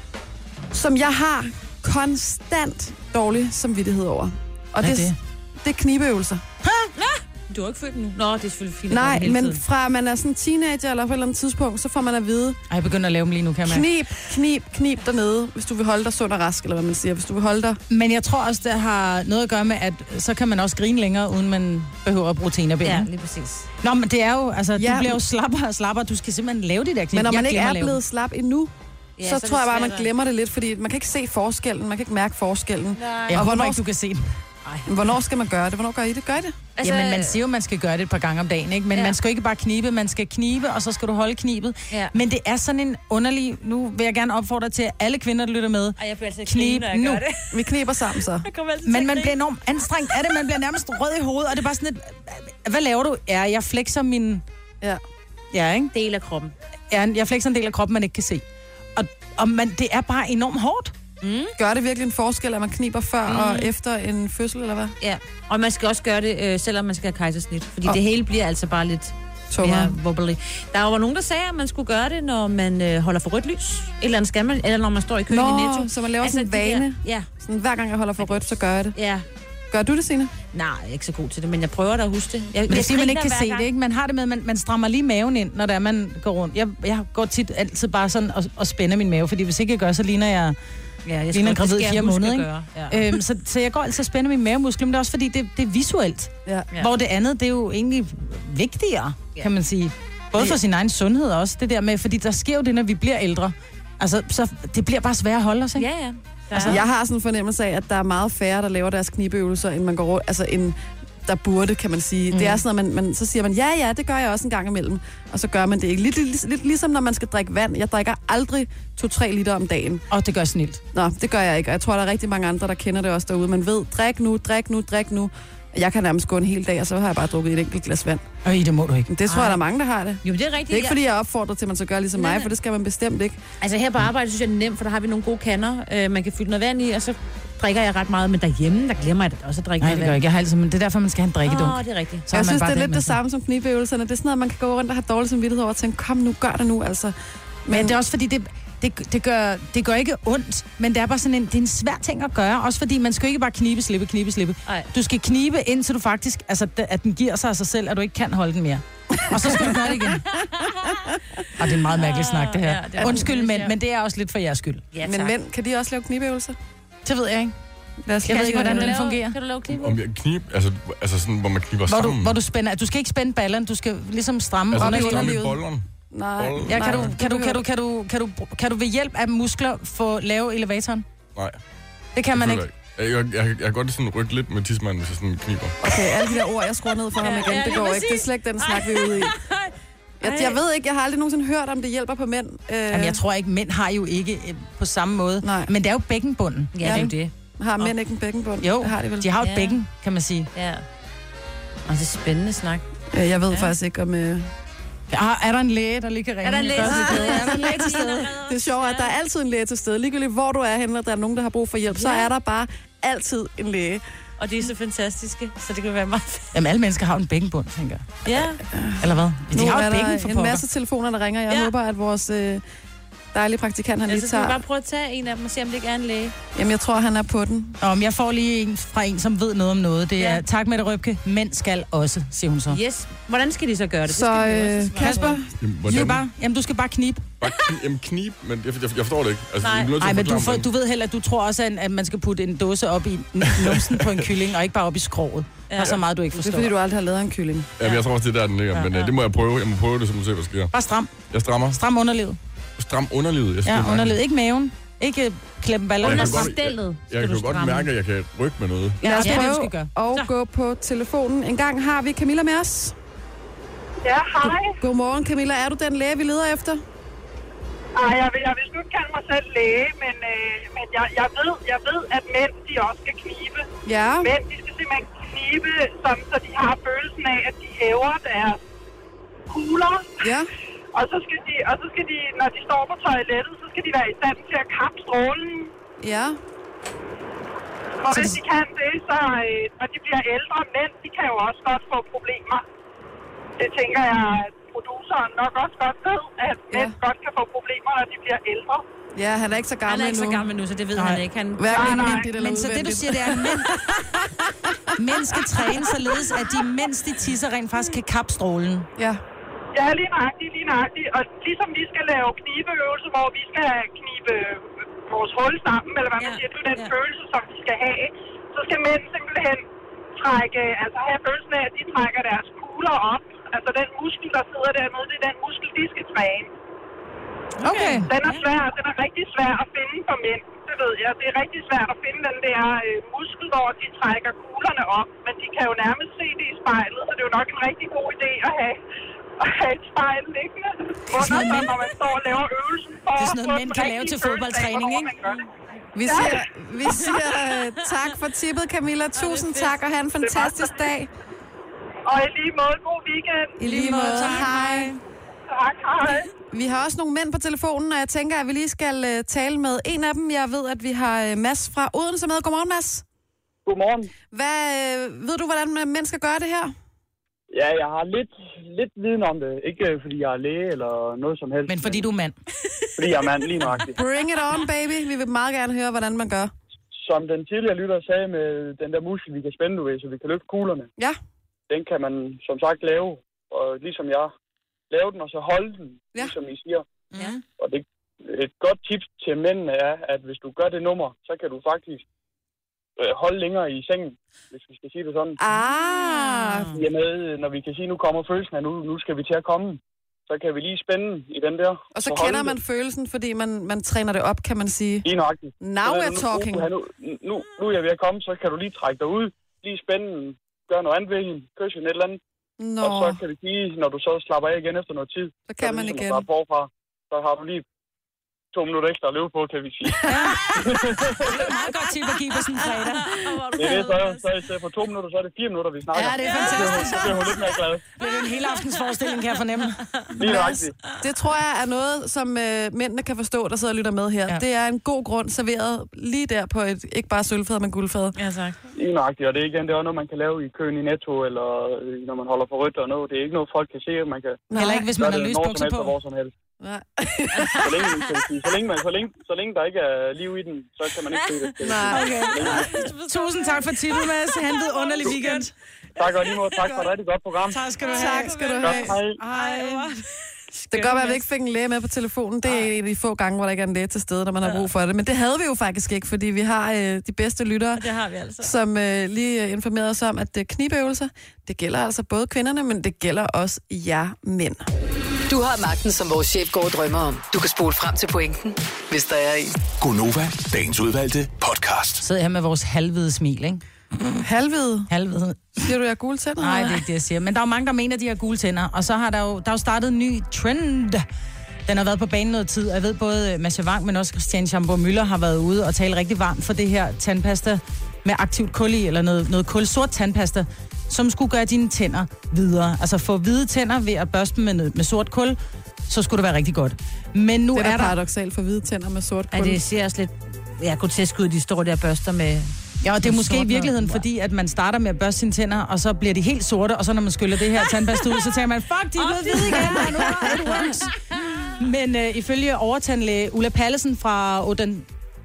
F: som jeg har konstant dårlig samvittighed over. Og
A: Hvad er
F: det,
A: det?
F: det er knibeøvelser.
G: Du har ikke født nu. Nå, det er selvfølgelig fint.
F: Nej,
G: hele
F: men
G: tiden.
F: fra man er sådan teenager eller på et eller andet tidspunkt, så får man at vide,
A: Ej, jeg begynder at lave dem lige nu, kan man.
F: knib, knib, knib dernede, hvis du vil holde dig sund og rask, eller hvad man siger. Hvis du vil holde dig...
A: Men jeg tror også, det har noget at gøre med, at så kan man også grine længere, uden man behøver at bruge tenerben.
G: Ja, lige præcis.
A: Nå, men det er jo, altså,
F: Ja.
A: du bliver jo slappere og slappere. Du skal simpelthen lave de der knip.
F: Men når man
A: Jeg
F: ikke
A: glemmer
F: er
A: at lave
F: blevet
A: dem.
F: slap endnu,
G: Ja,
F: så,
G: så er
F: så
G: det
F: tror jeg bare, at man
G: svært at-
F: glemmer det lidt, fordi man kan ikke se forskellen, man kan ikke mærke forskellen.
A: Jeg
F: og
A: håber
F: hvornår,
A: ikke, du kan se den.
F: hvornår skal man gøre det? Hvornår gør I det? Gør I det?
A: Altså, Jamen, man siger jo, man skal gøre det et par gange om dagen, ikke? Men
G: Ja.
A: ja. man skal jo ikke bare knibe, man skal knibe, og så skal du holde knibet.
G: Ja.
A: Men det er sådan en underlig... Nu vil jeg gerne opfordre til, at alle kvinder, der lytter med,
G: Ej, jeg bliver altid
A: knib
G: grine, når jeg
A: nu.
G: gør det.
F: Vi kniber sammen så.
G: Jeg kommer altid til
A: Men
G: at
A: man
G: grine.
A: bliver enormt anstrengt af det, man bliver nærmest rød i hovedet, og det er bare sådan et... Hvad laver du? Ja, jeg flexer min...
F: Ja.
A: Ja, ikke?
G: Del af kroppen.
A: Ja, jeg flexer en del af kroppen, man ikke kan se. Og, og man, det er bare enormt hårdt.
G: Mm.
F: Gør det virkelig en forskel, at man kniber før mm. og efter en fødsel, eller hvad?
G: Ja, og man skal også gøre det, øh, selvom man skal have kejsersnit. Fordi
F: Og-
G: det hele bliver altså bare lidt
F: Tungere.
G: mere wobbly. Der var nogen, der sagde, at man skulle gøre det, når man øh, holder for rødt lys. Et eller andet skal man, eller når man står i køen
F: Nå,
G: i Netto.
F: så man laver
G: Altså,
F: sådan en
G: de der-
F: vane.
G: Ja,
F: Sådan, hver gang jeg holder for rødt, så gør jeg det.
G: ja.
F: Gør du det, Signe?
G: Nej, jeg er ikke så god til det, men jeg prøver da at huske det. Jeg,
A: Men det er
G: jeg
A: fordi, man
G: griner
A: ikke kan
G: hver
A: se
G: gang.
A: det, ikke? Man har det med, man, man strammer lige maven ind, når det er, man går rundt. Jeg, jeg går tit altid bare sådan og, og spænder min mave, fordi hvis ikke jeg gør, så ligner jeg...
G: Ja, jeg
A: ligner
G: skal,
A: gravid
G: det
A: i
G: skal
A: fire
G: jeg huske
A: måneder,
G: at
A: ikke?
G: gøre. Ja.
A: Øhm, så, så jeg går altid og spænder min mavemuskler, men det er også fordi, det, det er visuelt.
F: Ja.
G: Ja.
A: Hvor det andet, det er jo egentlig vigtigere,
G: Ja.
A: kan man sige. Både for sin egen sundhed også, det der med, fordi der sker jo det, når vi bliver ældre. Altså, så det bliver bare sværere at holde os, ikke?
G: Ja, ja.
F: Altså, jeg har sådan en fornemmelse af, at der er meget færre, der laver deres knibeøvelser, end man går rundt, altså end der burde, kan man sige. Mm. Det er sådan, at man, man, så siger man, ja, ja, det gør jeg også en gang imellem. Og så gør man det ikke. Lidt, lidt, lidt ligesom når man skal drikke vand. Jeg drikker aldrig to tre liter om dagen.
A: Og det gør snilt.
F: Nå, det gør jeg ikke. Og jeg tror, der er rigtig mange andre, der kender det også derude. Man ved, drik nu, drik nu, drik nu. Jeg kan nærmest gå en hel dag, og så har jeg bare drukket et enkelt glas vand.
A: Og det må du ikke.
F: Men det tror jeg, der er mange, der har det.
G: Jo, det er rigtigt.
F: Det er ikke, fordi jeg opfordrer til, at man så gør ligesom
G: Nej,
F: mig,
G: nej.
F: for det skal man bestemt ikke.
G: Altså her på arbejde synes jeg, det er nemt, for der har vi nogle gode kander. Øh, man kan fylde noget vand i, og så drikker jeg ret meget. Men derhjemme, der glemmer jeg det også at drikke
A: Nej,
G: noget
A: det
G: vand.
A: gør jeg ikke. Jeg har altid, men det er derfor, man skal have en drikkedunk.
G: Åh, det er rigtigt.
A: Så har
F: Jeg
A: man
F: synes,
A: bare
F: det er
A: den
F: lidt
A: med
F: det
A: sig.
F: samme som knibeøvelserne. Det er sådan noget, man kan gå rundt og have dårlig samvittighed over og tænke, kom nu, gør det nu, altså.
A: Men det er også fordi, det, det, det, gør, det gør ikke ondt, men det er bare sådan en, det er en svær ting at gøre. Også fordi, man skal jo ikke bare knibe, slippe, knibe, slippe.
G: Ej.
A: Du skal knibe, indtil du faktisk, altså, at den giver sig af sig selv, at du ikke kan holde den mere. Og så skal du gøre det igen. Og det er en meget mærkelig snak, det her.
G: Ja, det er
A: Undskyld,
G: det,
A: men,
G: ja.
A: men det er også lidt for jeres skyld.
G: Ja,
F: Men
G: tak.
F: mænd, kan de også lave knibeøvelser?
A: Det ved jeg ikke.
F: Lad os
A: Jeg ved
F: lige
A: ikke,
F: høre
A: hvordan
F: det.
A: den fungerer.
G: Kan du lave klip?
I: Om jeg knib, altså, altså sådan, hvor man kniber
A: Hvor du,
I: sammen.
A: hvor du spænder, du skal ikke spænde ballerne, du skal ligesom stramme
I: altså,
A: op i
I: det er
A: underlivet.
I: med bolleren.
F: Nej.
A: Ja, kan
F: nej,
A: du,
F: det
A: kan, du, kan,
F: behøver
A: du, kan, du, kan, du, kan du ved hjælp af muskler få lave elevatoren?
I: Nej.
A: Det kan man
I: det
A: ikke.
I: føler Jeg, jeg, jeg, jeg kan godt sådan rykke lidt med tidsmanden, hvis jeg sådan kniber.
F: Okay, alle de der ord, jeg skruer ned for ham igen,
G: Ja,
F: det
G: lige
F: går
G: præcis.
F: ikke. Det er slet ikke den snak, vi er ude i. Jeg, jeg ved ikke, jeg har aldrig nogensinde hørt, om det hjælper på mænd. Øh,
A: Jamen, jeg tror ikke, mænd har jo ikke øh, på samme måde.
F: Nej.
A: Men det er jo bækkenbunden.
G: Ja, det er jo det.
F: Har mænd ikke en bækkenbund?
A: Jo,
F: det har de vel.
A: de har jo et
G: Ja.
A: bækken, kan man sige.
G: Ja. Og det er spændende snak.
F: Ja, jeg ved
G: Ja.
F: faktisk ikke, om... Øh...
A: Er, er der en læge, der lige kan ringe?
G: Er der en læge til
A: Først?
G: stede?
F: Er der en læge til stede? Det er sjovt, at der er altid en læge til stede. Ligegyldigt hvor du er henne, og der er nogen, der har brug for hjælp, så
G: Ja.
F: er der bare altid en læge.
G: Og de er så fantastiske, så det kan være meget fedt.
A: Jamen, alle mennesker har jo en bækkenbund, tænker jeg.
G: Ja.
A: Eller hvad? De
F: Nu
A: har jo
F: er
A: et bækken
F: der
A: for
F: en
A: pokker.
F: masse telefoner, der ringer. Jeg
G: Ja.
F: håber, at vores øh, dejlige praktikant, han lige
G: Altså, skal vi
F: tager...
G: bare prøve at tage en af dem og se, om det ikke er en læge?
F: Jamen, jeg tror, han er på den.
A: Om jeg får lige en fra en, som ved noget om noget. Det er,
G: Ja.
A: tak med det, Røbke. Mænd skal også, siger hun så.
G: Yes. Hvordan skal de så gøre det? Det
F: Så
G: skal vi også
F: øh,
G: svare på.
F: Kasper,
I: Jamen,
A: Du
I: hvordan?
A: skal bare, jamen, du skal bare knibe.
I: Bare kni, jamen, knib, men jeg, jeg, jeg forstår det ikke. Altså,
G: Nej.
I: jeg bliver nødt til
A: Nej,
I: at
A: men du,
I: forklare
A: får,
I: mig,
A: du ved heller, at du tror også, at- at man skal putte en dåse op i numsen på en kylling, og ikke bare op i skroget. Ja. Og så meget, du ikke
F: det er
A: forstår.
F: fordi, du aldrig har lavet en kylling.
I: Jamen, jeg tror også, det er der, den ligger. Men øh, det må jeg prøve. Jeg må prøve det, så må vi se, hvad der sker.
A: Bare stram.
I: Jeg strammer.
A: Stram underlivet.
I: Stram underlivet. Jeg synes,
A: Ja,
I: det er
A: underlivet. Ikke maven. Ikke klemme baller.
I: Jeg
G: Under
I: kan godt-
G: stillet.
I: Jeg kan jo godt mærke, at jeg kan rykke med noget.
F: Lad os
A: Ja, det er det, du
F: prøve
A: skal gøre.
F: og gå på telefonen. En gang har vi Camilla med os.
O: Ja, hej.
F: Godmorgen, Camilla. Er du den læge, vi leder efter?
O: Ej, jeg vil, jeg vil sgu ikke kalde mig selv læge, men, øh, men jeg, jeg, ved, jeg ved, at mænd, de også skal knibe.
F: Ja.
O: Mænd, de skal simpelthen knibe, sådan, så de har følelsen af, at de hæver deres kugler.
F: Ja.
O: Og så skal de, og så skal de, når de står på toilettet, så skal de være i stand til at kappe strålen.
F: Ja.
O: Og hvis de kan det, så øh, når de bliver ældre mænd, de kan jo også godt få problemer. Det tænker jeg, at produceren nok også godt ved, at mænd ja. godt kan få problemer, når de bliver ældre.
F: Ja, han er ikke så gammel
G: Han er ikke så
F: endnu.
G: gammel nu, så det ved
A: Nej.
G: han ikke. Han...
F: Hverken
A: Nej, nej.
F: indvendigt eller
A: Men så det, du
F: udvendigt.
A: siger, det er, at mænd, mænd skal træne således, at de, mens de tisser, rent faktisk kan kappe strålen.
F: Ja.
O: Ja, lige nøjagtigt, lige nøjagtigt. Og ligesom vi skal lave knibeøvelser, hvor vi skal knibe vores hul sammen, eller hvad man
G: Ja,
O: siger, det er den
G: ja.
O: følelse, som de skal have, så skal mænd simpelthen trække, altså have følelsen af, at de trækker deres kugler op. Altså den muskel, der sidder dernede, det er den muskel, de skal træne.
A: Okay.
O: Den er svær, den er rigtig svær at finde for mænd, det ved jeg. Det er rigtig svært at finde den der øh, muskel, hvor de trækker kuglerne op, men de kan jo nærmest se det i spejlet, så det er jo nok en rigtig god idé at have, at have et spejl liggende under sig, når man står og laver øvelsen. For
A: Det er sådan noget,
O: at få
A: mænd
O: en
A: kan
O: rigtig
A: lave til
O: følelse af,
A: fodboldtræning,
O: hvornår
A: ikke?
O: man gør det.
F: Vi siger, vi siger uh, tak for tippet, Camilla. Tusind tak, og have en fantastisk dag.
O: Og i lige måde, god weekend.
F: I lige måde. Hej.
O: Tak, hej.
F: Vi har også nogle mænd på telefonen, og jeg tænker, at vi lige skal uh, tale med en af dem. Jeg ved, at vi har uh, Mads fra Odense med. Godmorgen, Mads.
R: Godmorgen.
F: Hvad, uh, ved du, hvordan uh, mænd skal gøre det her?
R: Ja, jeg har lidt, lidt viden om det. Ikke øh, fordi jeg er læge eller noget som helst.
A: Men fordi du er mand.
R: Fordi jeg er mand, lige nøjagtigt.
F: Bring it on, baby. Vi vil meget gerne høre, hvordan man gør.
R: Som den tidligere lytter sagde med den der muskel, vi kan spænde ved, så vi kan løfte kuglerne.
F: Ja.
R: Den kan man som sagt lave, og ligesom jeg, lave den og så holde den,
F: ja.
R: ligesom I siger.
F: Ja.
R: Og det, et godt tips til mændene er, at hvis du gør det nummer, så kan du faktisk øh, holde længere i sengen, hvis vi skal sige det sådan.
F: Ah.
R: I og med, når vi kan sige, nu kommer følelsen af, nu, nu skal vi til at komme, så kan vi lige spænde i den der.
F: Og så kender man det. følelsen, fordi man, man træner det op, kan man sige.
R: Lige nøjagtigt.
F: Now
R: Så,
F: we're
R: nu,
F: talking.
R: Nu, nu, nu, nu er jeg ved at komme, så kan du lige trække dig ud, lige spænde, gøre noget andet ved hende, kysse hende et eller andet.
F: Nå.
R: Og så kan vi sige, når du så slapper af igen efter noget tid,
F: så kan man
R: ligesom
F: igen.
R: at starte forfra, så har du lige to minutter ekstra at løbe på, kan vi sige.
A: Ja. Det er meget godt tip at give på sådan en fredag.
R: Det er det, så, så i stedet for to minutter, så er det fire minutter, vi snakker.
A: Ja, det er fantastisk.
R: Så bliver hun lidt mere glad.
A: Det er en hele aftens forestilling, kan jeg fornemme.
R: Lige nøjagtigt.
F: Det tror jeg er noget, som øh, mændene kan forstå, der sidder og lytter med her. Ja. Det er en god grund serveret lige der på et, ikke bare sølvfad, men guldfad.
G: Ja, tak.
R: Lige nøjagtigt, og det er igen, det er også noget, man kan lave i køen i Netto, eller øh, når man holder for rødt og noget. Det er ikke noget, folk kan se, man kan...
A: Heller ikke, hvis man har lysbukser på.
R: Hvor som helst.
F: Nej.
R: så, længe, så, længe man, så, længe, så længe der ikke er liv i den, så kan man ikke se det.
A: Nej, okay. Tusind tak for tippet, Mads. Han ved underlig weekend.
R: Tak og lige måde. Tak for et rigtig godt program.
A: Tak skal du have.
F: Tak skal du have.
R: Godt, hej.
F: Hej. Det kan godt være, at vi ikke fik en læge med på telefonen. Det er en af de få gange, hvor der ikke er en læge til stede, når man har brug for det. Men det havde vi jo faktisk ikke, fordi vi har øh, de bedste lyttere,
G: det har vi altså.
F: som øh, lige informerede os om, at det knibeøvelser, det gælder altså både kvinderne, men det gælder også jer mænd.
J: Du har magten, som vores chef går og drømmer om. Du kan spole frem til pointen, hvis der er en.
H: Gonova, dagens udvalgte podcast.
A: Sidder her med vores halvhvide smil, ikke?
F: Halvhvide?
A: Halvhvide.
F: Siger du, jeg har gule tænder?
A: Nej, det er ikke det, jeg siger. Men der er jo mange, der mener, at de har gule tænder. Og så har der jo, der er jo startet en ny trend. Den har været på banen noget tid. Jeg ved, både Masha Wang, men også Christian Schamburg Müller har været ude og tale rigtig varmt for det her tandpasta med aktivt kul i, eller noget, noget kul sort tandpasta, som skulle gøre dine tænder videre. Altså få hvide tænder ved at børste med, med sort kul, så skulle det være rigtig godt. Men nu
F: det er,
A: er
F: der
A: der...
F: paradoksalt for hvide tænder med sort kul.
G: Ja, det ser også lidt... Ja, grotesk ud, de står der børster med...
A: Ja, og det er måske i virkeligheden, fordi at man starter med at børste sine tænder, og så bliver de helt sorte, og så når man skyller det her tandpasta ud, så tænker man, fuck, de er blevet hvide igen, og nu er it works. Men øh, ifølge overtandlæge Ulla Pallesen fra Oden...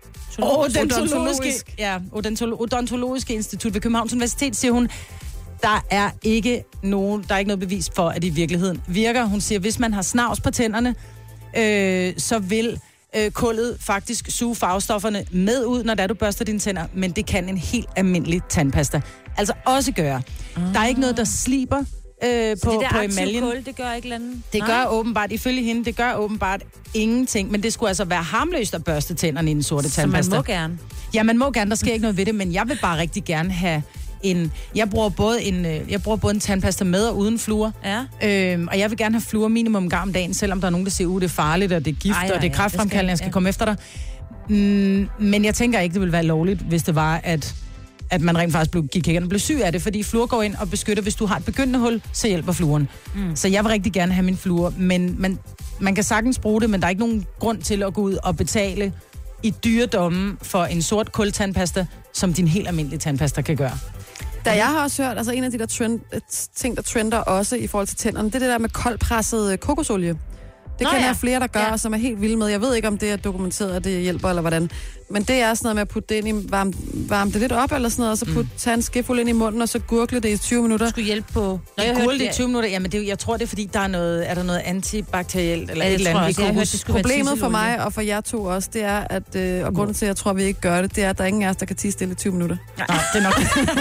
A: Odontologiske, ja, Odontologiske Institut ved Københavns Universitet, siger hun, der er ikke nogen, der er ikke noget bevis for, at det i virkeligheden virker. Hun siger, hvis man har snavs på tænderne, øh, så vil øh, kullet faktisk suge farvestofferne med ud, når der du børster dine tænder, men det kan en helt almindelig tandpasta altså også gøre. Uh. Der er ikke noget, der sliber øh,
G: Så
A: på,
G: det der
A: på
G: aktiv
A: emaljen.
G: kul, det gør ikke andet?
A: Det gør åbenbart, ifølge hende, det gør åbenbart ingenting. Men det skulle altså være harmløst at børste tænderne i den sorte
G: Så man
A: tandpasta.
G: må gerne?
A: Ja, man må gerne. Der sker ikke noget ved det, men jeg vil bare rigtig gerne have en... Jeg bruger både en, øh, jeg bruger både en tandpasta med og uden fluor.
G: Ja.
A: Øhm, og jeg vil gerne have fluor minimum en gang om dagen, selvom der er nogen, der siger, uh, det er farligt, og det er gift,
G: Ej,
A: Ej, og det er
G: ja,
A: kræftfremkaldende, jeg skal
G: ja.
A: komme efter dig. Mm, men jeg tænker ikke, det ville være lovligt, hvis det var, at at man rent faktisk blev, gik igen og blev syg af det, fordi fluor går ind og beskytter. Hvis du har et begyndende hul, så hjælper fluoren. Mm. Så jeg vil rigtig gerne have min fluor, men man, man kan sagtens bruge det, men der er ikke nogen grund til at gå ud og betale i dyredomme for en sort kultandpasta, som din helt almindelige tandpasta kan gøre.
F: Da jeg har også hørt, altså en af de der trend, ting, der trender også i forhold til tænderne, det er det der med koldpresset kokosolie. Det
G: Nå
F: kender
G: ja.
F: jeg flere, der gør,
G: Ja.
F: og som er helt vilde med. Jeg ved ikke, om det er dokumenteret, at det hjælper, eller hvordan. Men det er sådan noget med at putte det ind i, varme, varme det lidt op, eller sådan noget, og så putte, tage en skefuld ind i munden, og så gurgle det i tyve minutter.
G: Skulle hjælpe på... Når
A: Jeg
G: jeg
A: gurgle
G: hørte
A: det i tyve minutter, jamen det, er- jeg tror, det er fordi, der er noget, er der noget antibakterielt, eller
G: Ja,
A: et
G: det
A: eller
G: tror
A: andet
G: jeg
A: i
G: også. Jeg har hørt,
A: kokos.
G: det skulle være
F: Problemet for
G: tisseolie.
F: mig og for jer to også, det er, at, øh, og grunden til, at jeg tror, at vi ikke gør det, det er, at der er ingen af os, der kan tige stille i tyve minutter.
A: Nej, det er nok.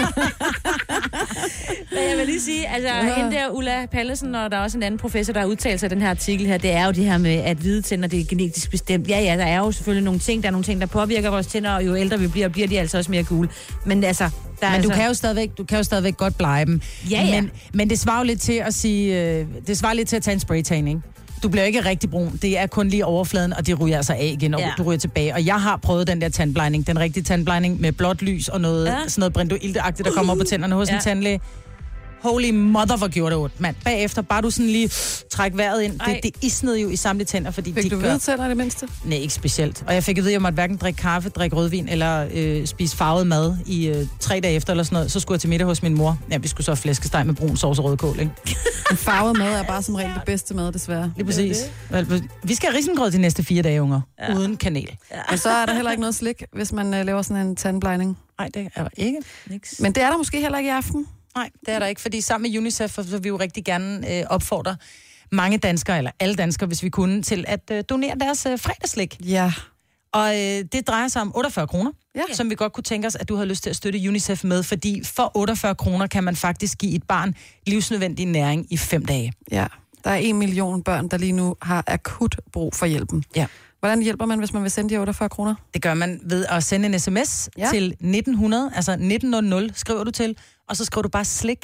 G: Men jeg vil lige sige, altså
F: Ja.
G: hende der Ulla Pallesen, og der er også en anden professor, der har udtalt sig i den her artikel her, det er jo det her med, at hvide tænder, det er genetisk bestemt. Ja, ja, der er jo selvfølgelig nogle ting, der er nogle ting, der påvirker vores tænder, og jo ældre vi bliver, bliver de altså også mere gule. Men altså, der er
A: Men
G: altså...
A: du kan jo stadigvæk, du kan jo stadigvæk godt blege dem.
G: Ja, ja.
A: Men, men det svarer jo lidt til at sige, øh, det svarer lidt til at tage en spraytan, ikke? Du bliver ikke rigtig brun. Det er kun lige overfladen, og det ryger altså af igen, og
G: Ja.
A: du ryger tilbage. Og jeg har prøvet den der tandblejning, den rigtige tandblejning med blåt lys og noget,
G: Ja.
A: ja. sådan noget brindoilteagtigt, der kommer op på tænderne hos
G: Ja.
A: en tandlæge. Holy mother, hvor gjorde det ondt, mand. Bagefter, bare du sådan lige træk vejret ind.
G: Ej.
A: Det, det isnede jo i samtlige tænder, fordi
F: Fik
A: de
F: du
A: gør...
F: hvide tænder i det mindste?
A: Nej, ikke specielt. Og jeg fik at vide, at jeg måtte hverken drikke kaffe, drikke rødvin eller øh, spise farvet mad i øh, tre dage efter eller sådan noget. Så skulle jeg til middag hos min mor. Ja, vi skulle så have flæskesteg med brun sovs og rødkål, ikke?
F: En farvet mad er bare som regel det bedste mad, desværre.
A: Lige præcis. Vel, vi skal have risengrød de næste fire dage, unger. Ja. Uden kanel.
F: Og så er der heller ikke noget slik, hvis man øh, laver sådan en tandblejning.
A: Nej, det er der ikke.
G: Niks.
F: Men det er der måske heller ikke i aften.
A: Nej, det er der ikke, fordi sammen med UNICEF, så vil vi jo rigtig gerne øh, opfordre mange danskere, eller alle danskere, hvis vi kunne, til at øh, donere deres øh, fredagslik.
F: Ja.
A: Og øh, det drejer sig om otteogfyrre kroner,
F: Ja.
A: som vi godt kunne tænke os, at du har lyst til at støtte UNICEF med, fordi for otteogfyrre kroner kan man faktisk give et barn livsnødvendig næring i fem dage.
F: Ja, der er en million børn, der lige nu har akut brug for hjælpen.
A: Ja.
F: Hvordan hjælper man, hvis man vil sende de otteogfyrre kroner?
A: Det gør man ved at sende en sms
F: Ja.
A: ja. til nitten hundrede, altså nitten hundrede skriver du til, og så skriver du bare slik.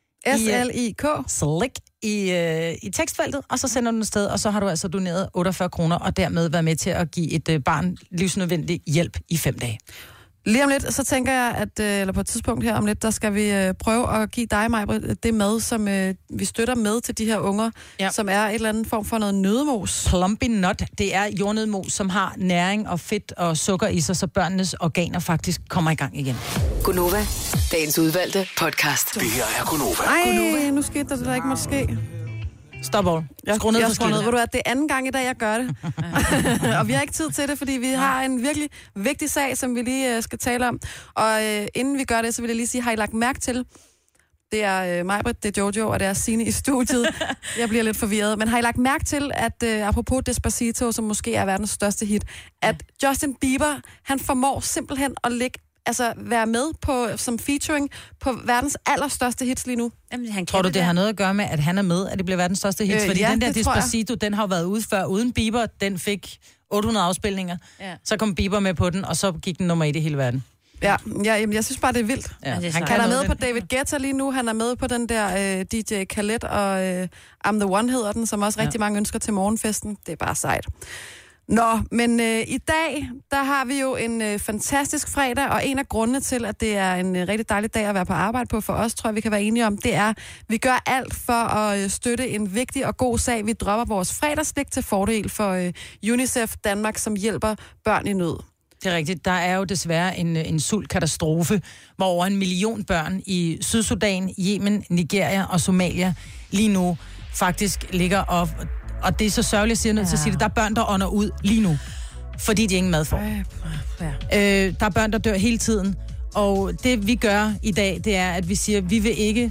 F: S L I K.
A: Slik i, øh, i tekstfeltet, og så sender du den sted, og så har du altså doneret otteogfyrre kroner, og dermed været med til at give et øh, barn livsnødvendig hjælp i fem dage.
F: Lige om lidt, så tænker jeg, at øh, eller på et tidspunkt her om lidt, der skal vi øh, prøve at give dig, Maj-Brit, det mad, som øh, vi støtter med til de her unger, ja. Som er et eller andet form for noget nødemos.
A: Plumpy nut, det er jordnødmos, som har næring og fedt og sukker i sig, så børnenes organer faktisk kommer i gang igen.
J: Gunova, dagens udvalgte podcast.
H: Det her er Gunova.
F: Ej, nu skete der det, der ikke måtte ske.
A: Stop all. Skru ned
F: jeg
A: for
F: skruer ned.
A: skidtet.
F: Ved du at det er anden gang i dag, jeg gør det. Og vi har ikke tid til det, fordi vi har en virkelig vigtig sag, som vi lige uh, skal tale om. Og uh, inden vi gør det, så vil jeg lige sige, har I lagt mærke til, det er uh, Maj-Brit, det er Jojo, og det er Signe i studiet. Jeg bliver lidt forvirret. Men har I lagt mærke til, at uh, apropos Despacito, som måske er verdens største hit, at Justin Bieber, han formår simpelthen at lægge altså være med på som featuring på verdens allerstørste hits lige nu.
G: Jamen, han
A: Tror du, det har noget at gøre med, at han er med, at det bliver verdens største hit?
F: Øh,
A: Fordi
F: ja,
A: den der
F: det tror jeg.
A: Despacito, den har jo været ude før uden Bieber. Den fik otte hundrede afspilninger.
G: Ja.
A: Så kom Bieber med på den, og så gik den nummer et i hele verden.
F: Ja, ja jamen, jeg synes bare, det er vildt.
A: Ja,
G: det er
A: han
G: så-
A: kan
F: Han er
A: noget,
F: med på
A: den-
F: David Guetta lige nu. Han er med på den der øh, D J Khaled og øh, I'm The One hedder den, som også rigtig mange ønsker til morgenfesten. Det er bare sejt. Nå, men øh, i dag, der har vi jo en øh, fantastisk fredag, og en af grundene til, at det er en øh, rigtig dejlig dag at være på arbejde på for os, tror jeg, vi kan være enige om, det er, vi gør alt for at øh, støtte en vigtig og god sag. Vi dropper vores fredagslik til fordel for øh, UNICEF Danmark, som hjælper børn i nød.
A: Det er rigtigt. Der er jo desværre en, en sultkatastrofe, hvor over en million børn i Sydsudan, Yemen, Nigeria og Somalia lige nu faktisk ligger og... Og det er så sørgeligt, at jeg siger nødt til at sige det. Der er børn, der ånder ud lige nu, fordi de ingen mad får.
G: Ja.
A: Øh, der er børn, der dør hele tiden. Og det vi gør i dag, det er, at vi siger, at vi vil ikke...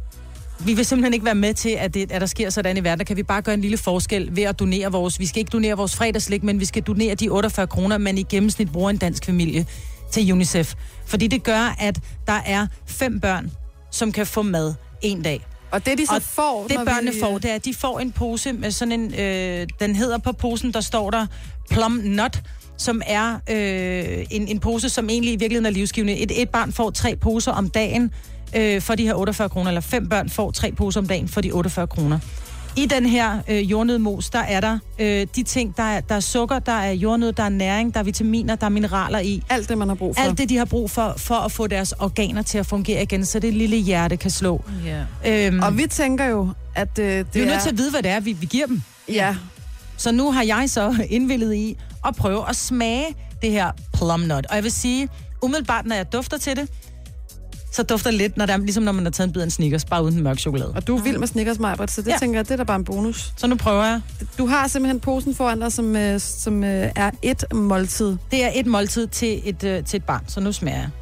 A: Vi vil simpelthen ikke være med til, at, det, at der sker sådan i verden. Der kan vi bare gøre en lille forskel ved at donere vores... Vi skal ikke donere vores fredagslik, men vi skal donere de otteogfyrre kroner, man i gennemsnit bruger en dansk familie til UNICEF. Fordi det gør, at der er fem børn, som kan få mad en dag.
F: Og det, de så
A: og
F: får,
A: det
F: når
A: børnene
F: vi-
A: får, det er, at de får en pose med sådan en, øh, den hedder på posen, der står der Plum Nut, som er øh, en, en pose, som egentlig i virkeligheden er livsgivende. Et, et barn får tre poser om dagen øh, for de her otteogfyrre kroner, eller fem børn får tre poser om dagen for de otteogfyrre kroner. I den her øh, jordnødmos, der er der øh, de ting, der er, der er sukker, der er jordnød, der er næring, der er vitaminer, der er mineraler i.
F: Alt det, man har brug for.
A: Alt det, de har brug for, for at få deres organer til at fungere igen, så det lille hjerte kan slå.
F: Yeah.
A: Øhm,
F: Og vi tænker jo, at øh, det
A: vi er
F: er...
A: nødt til at vide, hvad det er, vi, vi giver dem.
F: Ja.
A: Så nu har jeg så indvillet i at prøve at smage det her plum nut. Og jeg vil sige, umiddelbart, når jeg dufter til det, så dufter det lidt, når det er, ligesom når man har taget en bid af en Snickers, bare uden den mørke chokolade.
F: Og du er vild med Snickers, Majbert, så det ja. tænker jeg, det er da bare en bonus.
A: Så nu prøver jeg.
F: Du har simpelthen posen foran dig, som, øh, som øh, er et måltid.
A: Det er et måltid til et, øh, til et barn, så nu smager jeg.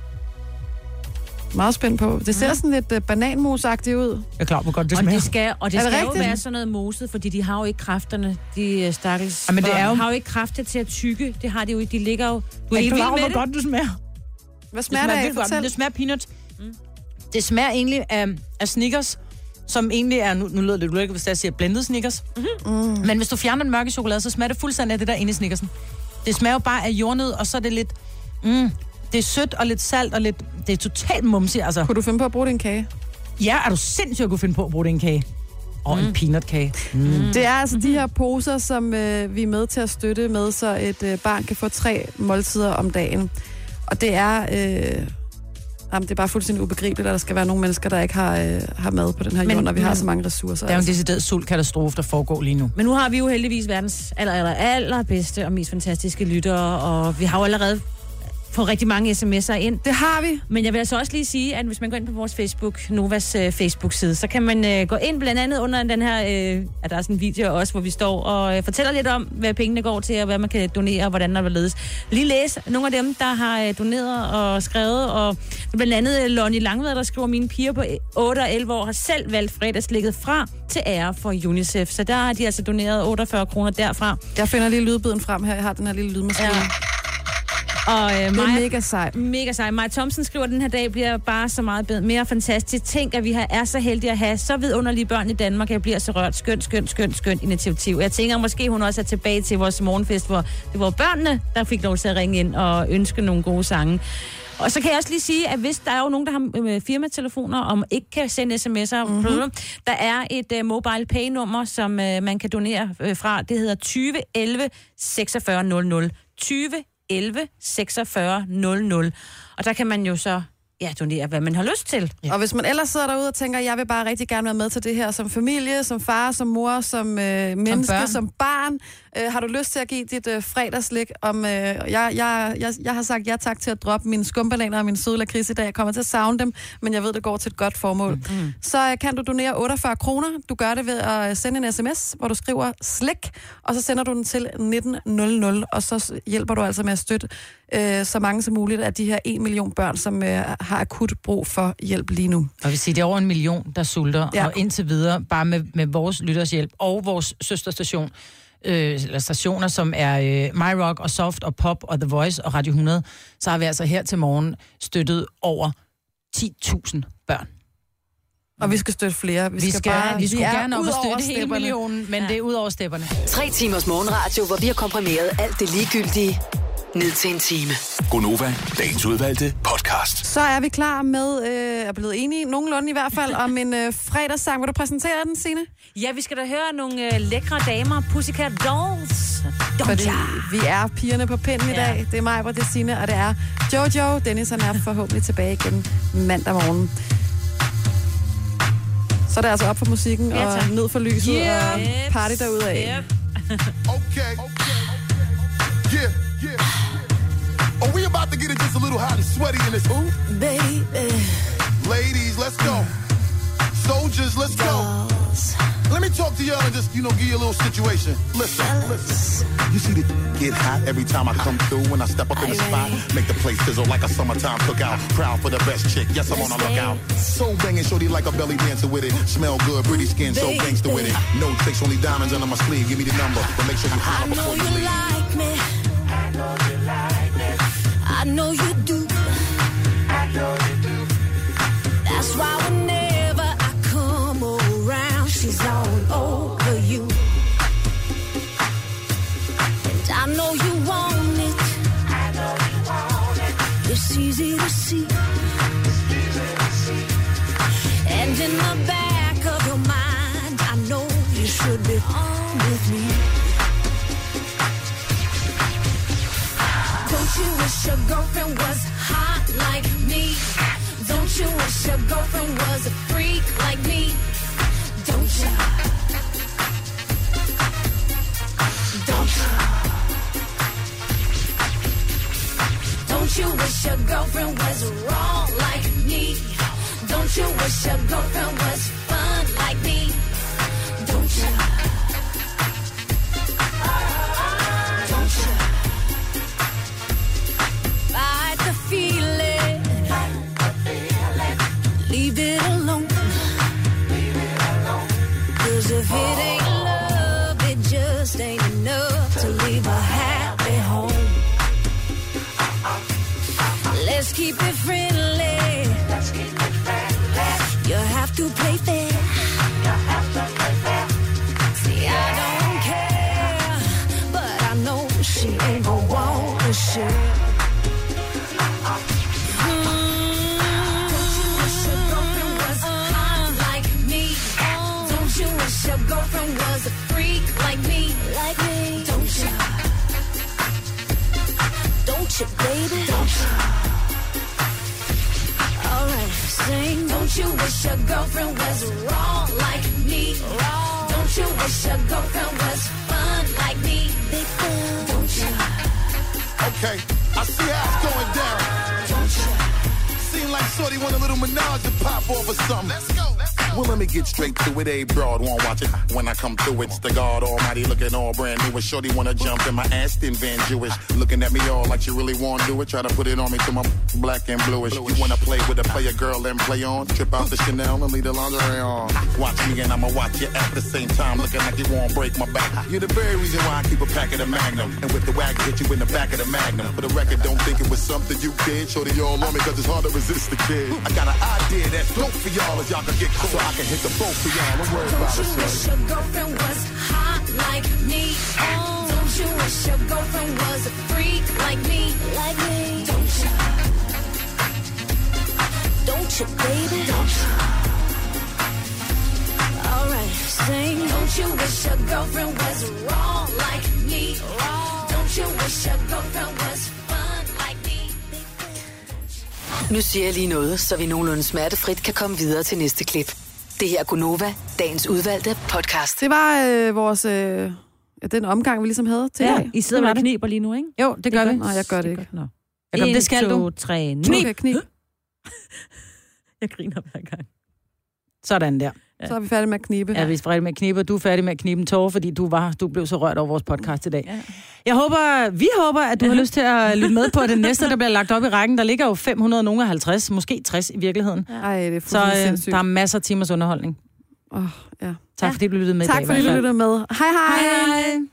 F: Meget spændt på. Det ser
A: Ja.
F: sådan lidt øh, bananmos-agtigt ud.
A: Jeg er klar, hvor godt det
G: Og
A: smager.
G: det skal, og det
F: Er det
G: skal jo
F: rigtigt?
G: være sådan noget moset, fordi de har jo ikke kræfterne, de øh, stakkels.
A: Ja, men det er jo-
G: har jo ikke kræfter til at tykke. Det har de jo ikke. De ligger jo... Du
A: Du
G: er
A: er
G: ikke
A: klar,
G: vild med
A: hvor
G: det?
A: godt det smager.
F: Hvad smager det, det af?
A: vildt godt.
F: Fortæl.
A: Det smager peanuts. Mm. Det smager egentlig af, af Snickers, som egentlig er, nu, nu lyder det lidt, hvis jeg siger blended Snickers.
F: Mm.
A: Men hvis du fjerner den mørke chokolade, så smager det fuldstændig af det der inde i Snickersen. Det smager jo bare af jordnød, og så er det lidt... Mm, det er sødt og lidt salt og lidt... Det er totalt mumsigt, altså.
F: Kunne du finde på at bruge det i en kage?
A: Ja, er du sindssygt at kunne finde på at bruge det i en kage? Og mm. en peanutkage. Mm.
F: Det er altså de her poser, som øh, vi er med til at støtte med, så et øh, barn kan få tre måltider om dagen. Og det er... Øh, jamen, det er bare fuldstændig ubegribeligt, at der skal være nogle mennesker, der ikke har, øh, har mad på den her
G: Men-
F: jord, når vi har
G: men-
F: så mange ressourcer.
A: Der er jo en
F: altså.
A: decideret sultkatastrofe, der foregår lige nu.
G: Men nu har vi jo heldigvis verdens aller, aller, allerbedste og mest fantastiske lyttere, og vi har jo allerede fået rigtig mange sms'er ind.
F: Det har vi.
G: Men jeg vil altså også lige sige, at hvis man går ind på vores Facebook, Novas øh, Facebook-side, så kan man øh, gå ind blandt andet under den her, øh, at der er sådan en video også, hvor vi står og øh, fortæller lidt om, hvad pengene går til, og hvad man kan donere, og hvordan der vil ledes. Lige læse nogle af dem, der har øh, doneret og skrevet, og blandt andet øh, Lonnie Langved, der skriver, mine piger på otte og elleve år har selv valgt fredagslægget fra til ære for UNICEF. Så der har de altså doneret otteogfyrre kroner derfra.
F: Jeg finder lige lydbiden frem her. Jeg har den her lille lydmaskine.
G: Ja. Og, øh,
F: Det er
G: Maja,
F: mega sejt.
G: Mega sej. Maja Thomsen skriver, at den her dag bliver bare så meget bedre, mere fantastisk. Tænk, at vi har, er så heldige at have så vidunderlige børn i Danmark. Jeg bliver så rørt. Skønt, skønt, skønt, skønt initiativ. Jeg tænker, måske hun også er tilbage til vores morgenfest, hvor det var børnene, der fik lov til at ringe ind og ønske nogle gode sange. Og så kan jeg også lige sige, at hvis der er jo nogen, der har øh, firmatelefoner, og ikke kan sende sms'er, mm-hmm. der er et uh, mobile pay-nummer, som uh, man kan donere uh, fra. Det hedder tyve elleve seksogfyrre nul nul. tyve elleve seksogfyrre nul nul. Og der kan man jo så ja, donere, hvad man har lyst til.
F: Ja. Og hvis man ellers sidder derude og tænker, jeg vil bare rigtig gerne være med til det her som familie, som far, som mor, som øh, menneske,
A: børn.
F: som barn, øh, har du lyst til at give dit øh, fredagslik om... Øh, jeg, jeg, jeg, jeg har sagt ja tak til at droppe mine skumbananer og min søde lakrids i dag. Jeg kommer til at savne dem, men jeg ved, det går til et godt formål. Mm. Så øh, kan du donere otteogfyrre kroner. Du gør det ved at sende en sms, hvor du skriver slik, og så sender du den til nitten nul nul, og så hjælper du altså med at støtte øh, så mange som muligt af de her en million børn, som øh, har akut brug for hjælp lige nu.
A: Og jeg vil sige, det er over en million, der sulter,
F: Ja.
A: ja. og indtil videre, bare med, med vores lyttershjælp og vores søsterstation, øh, eller stationer, som er øh, My Rock og Soft og Pop og The Voice og Radio hundrede, så har vi altså her til morgen støttet over ti tusind børn.
F: Og vi skal støtte flere. Vi,
A: Vi, skal,
F: bare,
A: vi skulle
F: er
A: gerne op
F: ud
A: og
F: over
A: støtte hele
F: stepperne.
A: millionen, men ja. det er ud over stepperne.
J: Tre timers morgenradio, hvor vi har komprimeret alt det ligegyldige ned til en time.
H: Gonova, dagens udvalgte podcast.
F: Så er vi klar med, øh, er blevet enige, nogenlunde i hvert fald, om en øh, fredagssang. Vil du præsentere den, Signe?
G: Ja, vi skal da høre nogle øh, lækre damer, Pussycat Dolls.
F: Fordi vi er pigerne på pinden i dag. Det er mig, hvor det er Signe, og det er Jojo. Dennis, han er forhåbentlig tilbage igen mandag morgen. Så er det altså op for musikken,
E: Ja,
F: og
E: tak.
F: ned for lyset,
E: Yep.
F: og party derudad.
E: Yep. Okay. Yeah, yeah. Oh, we about to get it just a little hot and sweaty in this hoop. Baby. Ladies, let's go. Soldiers, let's go. Let me talk to y'all and just, you know, give you a little situation. Listen, listen. You see the get hot every time I come through when I step up in the spot. Make the place sizzle like a summertime cookout. Proud for the best chick, yes, I'm on a lookout. So banging, shorty like a belly dancer with it. Smell good, pretty skin, so gangster with it. No tricks, only diamonds under my sleeve. Give me the number, but make sure you holler before you leave. Like me. I know you like me. I know you do. I know you do. That's why whenever I come over. seat. And in the back of your mind, I know you should be home with me. Don't you wish your girlfriend was hot like me? Don't you wish your girlfriend was a freak like me? Don't you? Don't you? Don't you wish your girlfriend was wrong like me? Don't you wish your girlfriend was fun like me? Don't you? Don't you? Fight the feeling. Leave it alone. Cause if it ain't love, it just ain't enough to leave a happy home. Let's keep it friendly. Let's keep it friendly. You have to play fair. You have to play fair. See, I don't care, but I know she ain't gon' want to share. Your girlfriend was a freak like me, like me. Don't you? Don't you, baby? Don't you? All right, sing. Don't you wish your girlfriend was wrong like me? Wrong. Don't you wish your girlfriend was fun like me? Big fun. Don't you?
N: Okay, I see how it's going down.
E: Don't you?
N: Seem like Shorty want a little menage to pop off or something. Let's go, let's go. Well, let me get straight to it. A broad won't watch it. When I come through, it's the God Almighty looking all brand new. And Shorty wanna jump in my Aston Van Jewish. Looking at me all like she really wanna do it. Try to put it on me till my black and bluish. You wanna play with a player girl and play on? Trip out the Chanel and leave the lingerie on. Watch me and I'ma watch you at the same time. Looking like you won't break my back. You're the very reason why I keep a pack of the Magnum. And with the wag, hit you in the back of the Magnum. For the record, don't think it was something you did. Shorty all on me cause it's hard to resist the kid. I got an idea that's dope for y'all as y'all can get caught. So I can hit the boat for y'all. Don't worry about it,
E: Don't you wish your girlfriend was hot like me? Oh. Don't you wish your girlfriend was a freak like me? Like me? Don't you? Don't you, baby? Don't you? All right, sing. Don't you wish your girlfriend was wrong like me? Wrong. Don't you wish your girlfriend was fun like me?
J: Nu siger jeg lige noget, så vi nogenlunde smertefrit kan komme videre til næste klip. Det her er Gunova, dagens udvalgte podcast.
F: Det var øh, vores, øh, den omgang, vi ligesom havde til
G: Ja,
F: i dag.
G: I sidder med kniber lige nu, ikke?
A: Jo, det gør vi.
F: Nej, jeg gør det ikke.
G: Nå.
A: Jacob, det skal du.
G: en, to, tre, knib.
F: Okay, knib.
G: Jeg griner hver gang.
A: Sådan der.
F: Ja. Så er vi færdige med at knibe.
A: Ja, vi er færdige med at knibe, og du er færdig med at knibe en tårer, fordi du, var, du blev så rørt over vores podcast i dag. Ja. Jeg håber, vi håber, at du har lyst til at lytte med på det næste, der bliver lagt op i rækken. Der ligger jo fem hundrede, nogle halvtreds, måske tres i virkeligheden.
F: Ej, det er
A: så øh, der er masser af timers underholdning.
F: Oh, ja.
A: Tak fordi du lyttede med
F: tak
A: i dag.
F: Tak fordi du lyttede med. Hej hej.
A: Hej hej.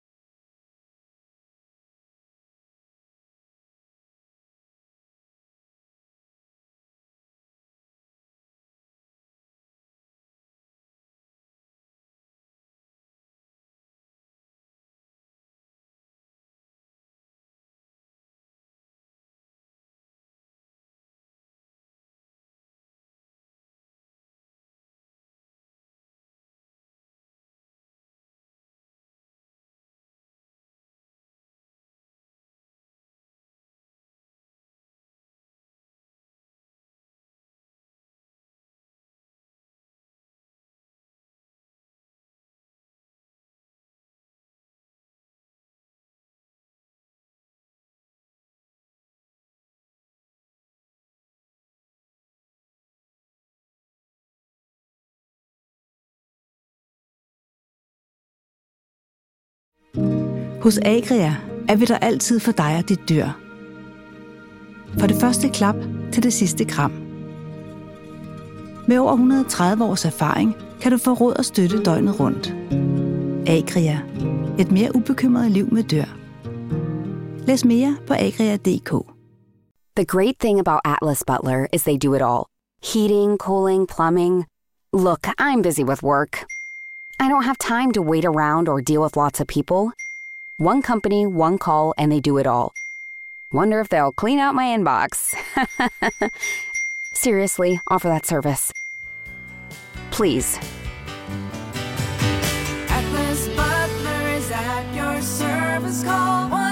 S: Hos Agria er vi der altid for dig og dit dyr. Fra det første klap til det sidste kram. Med over et hundrede og tredive års erfaring kan du få råd og støtte døgnet rundt. Agria. Et mere ubekymret liv med dyr. Læs mere på agria punktum d k.
D: The great thing about Atlas Butler is they do it all. Heating, cooling, plumbing. Look, I'm busy with work. I don't have time to wait around or deal with lots of people. One company, one call, and they do it all. Wonder if they'll clean out my inbox. Seriously, offer that service. Please.
E: Atlas Butler is at your service. Call one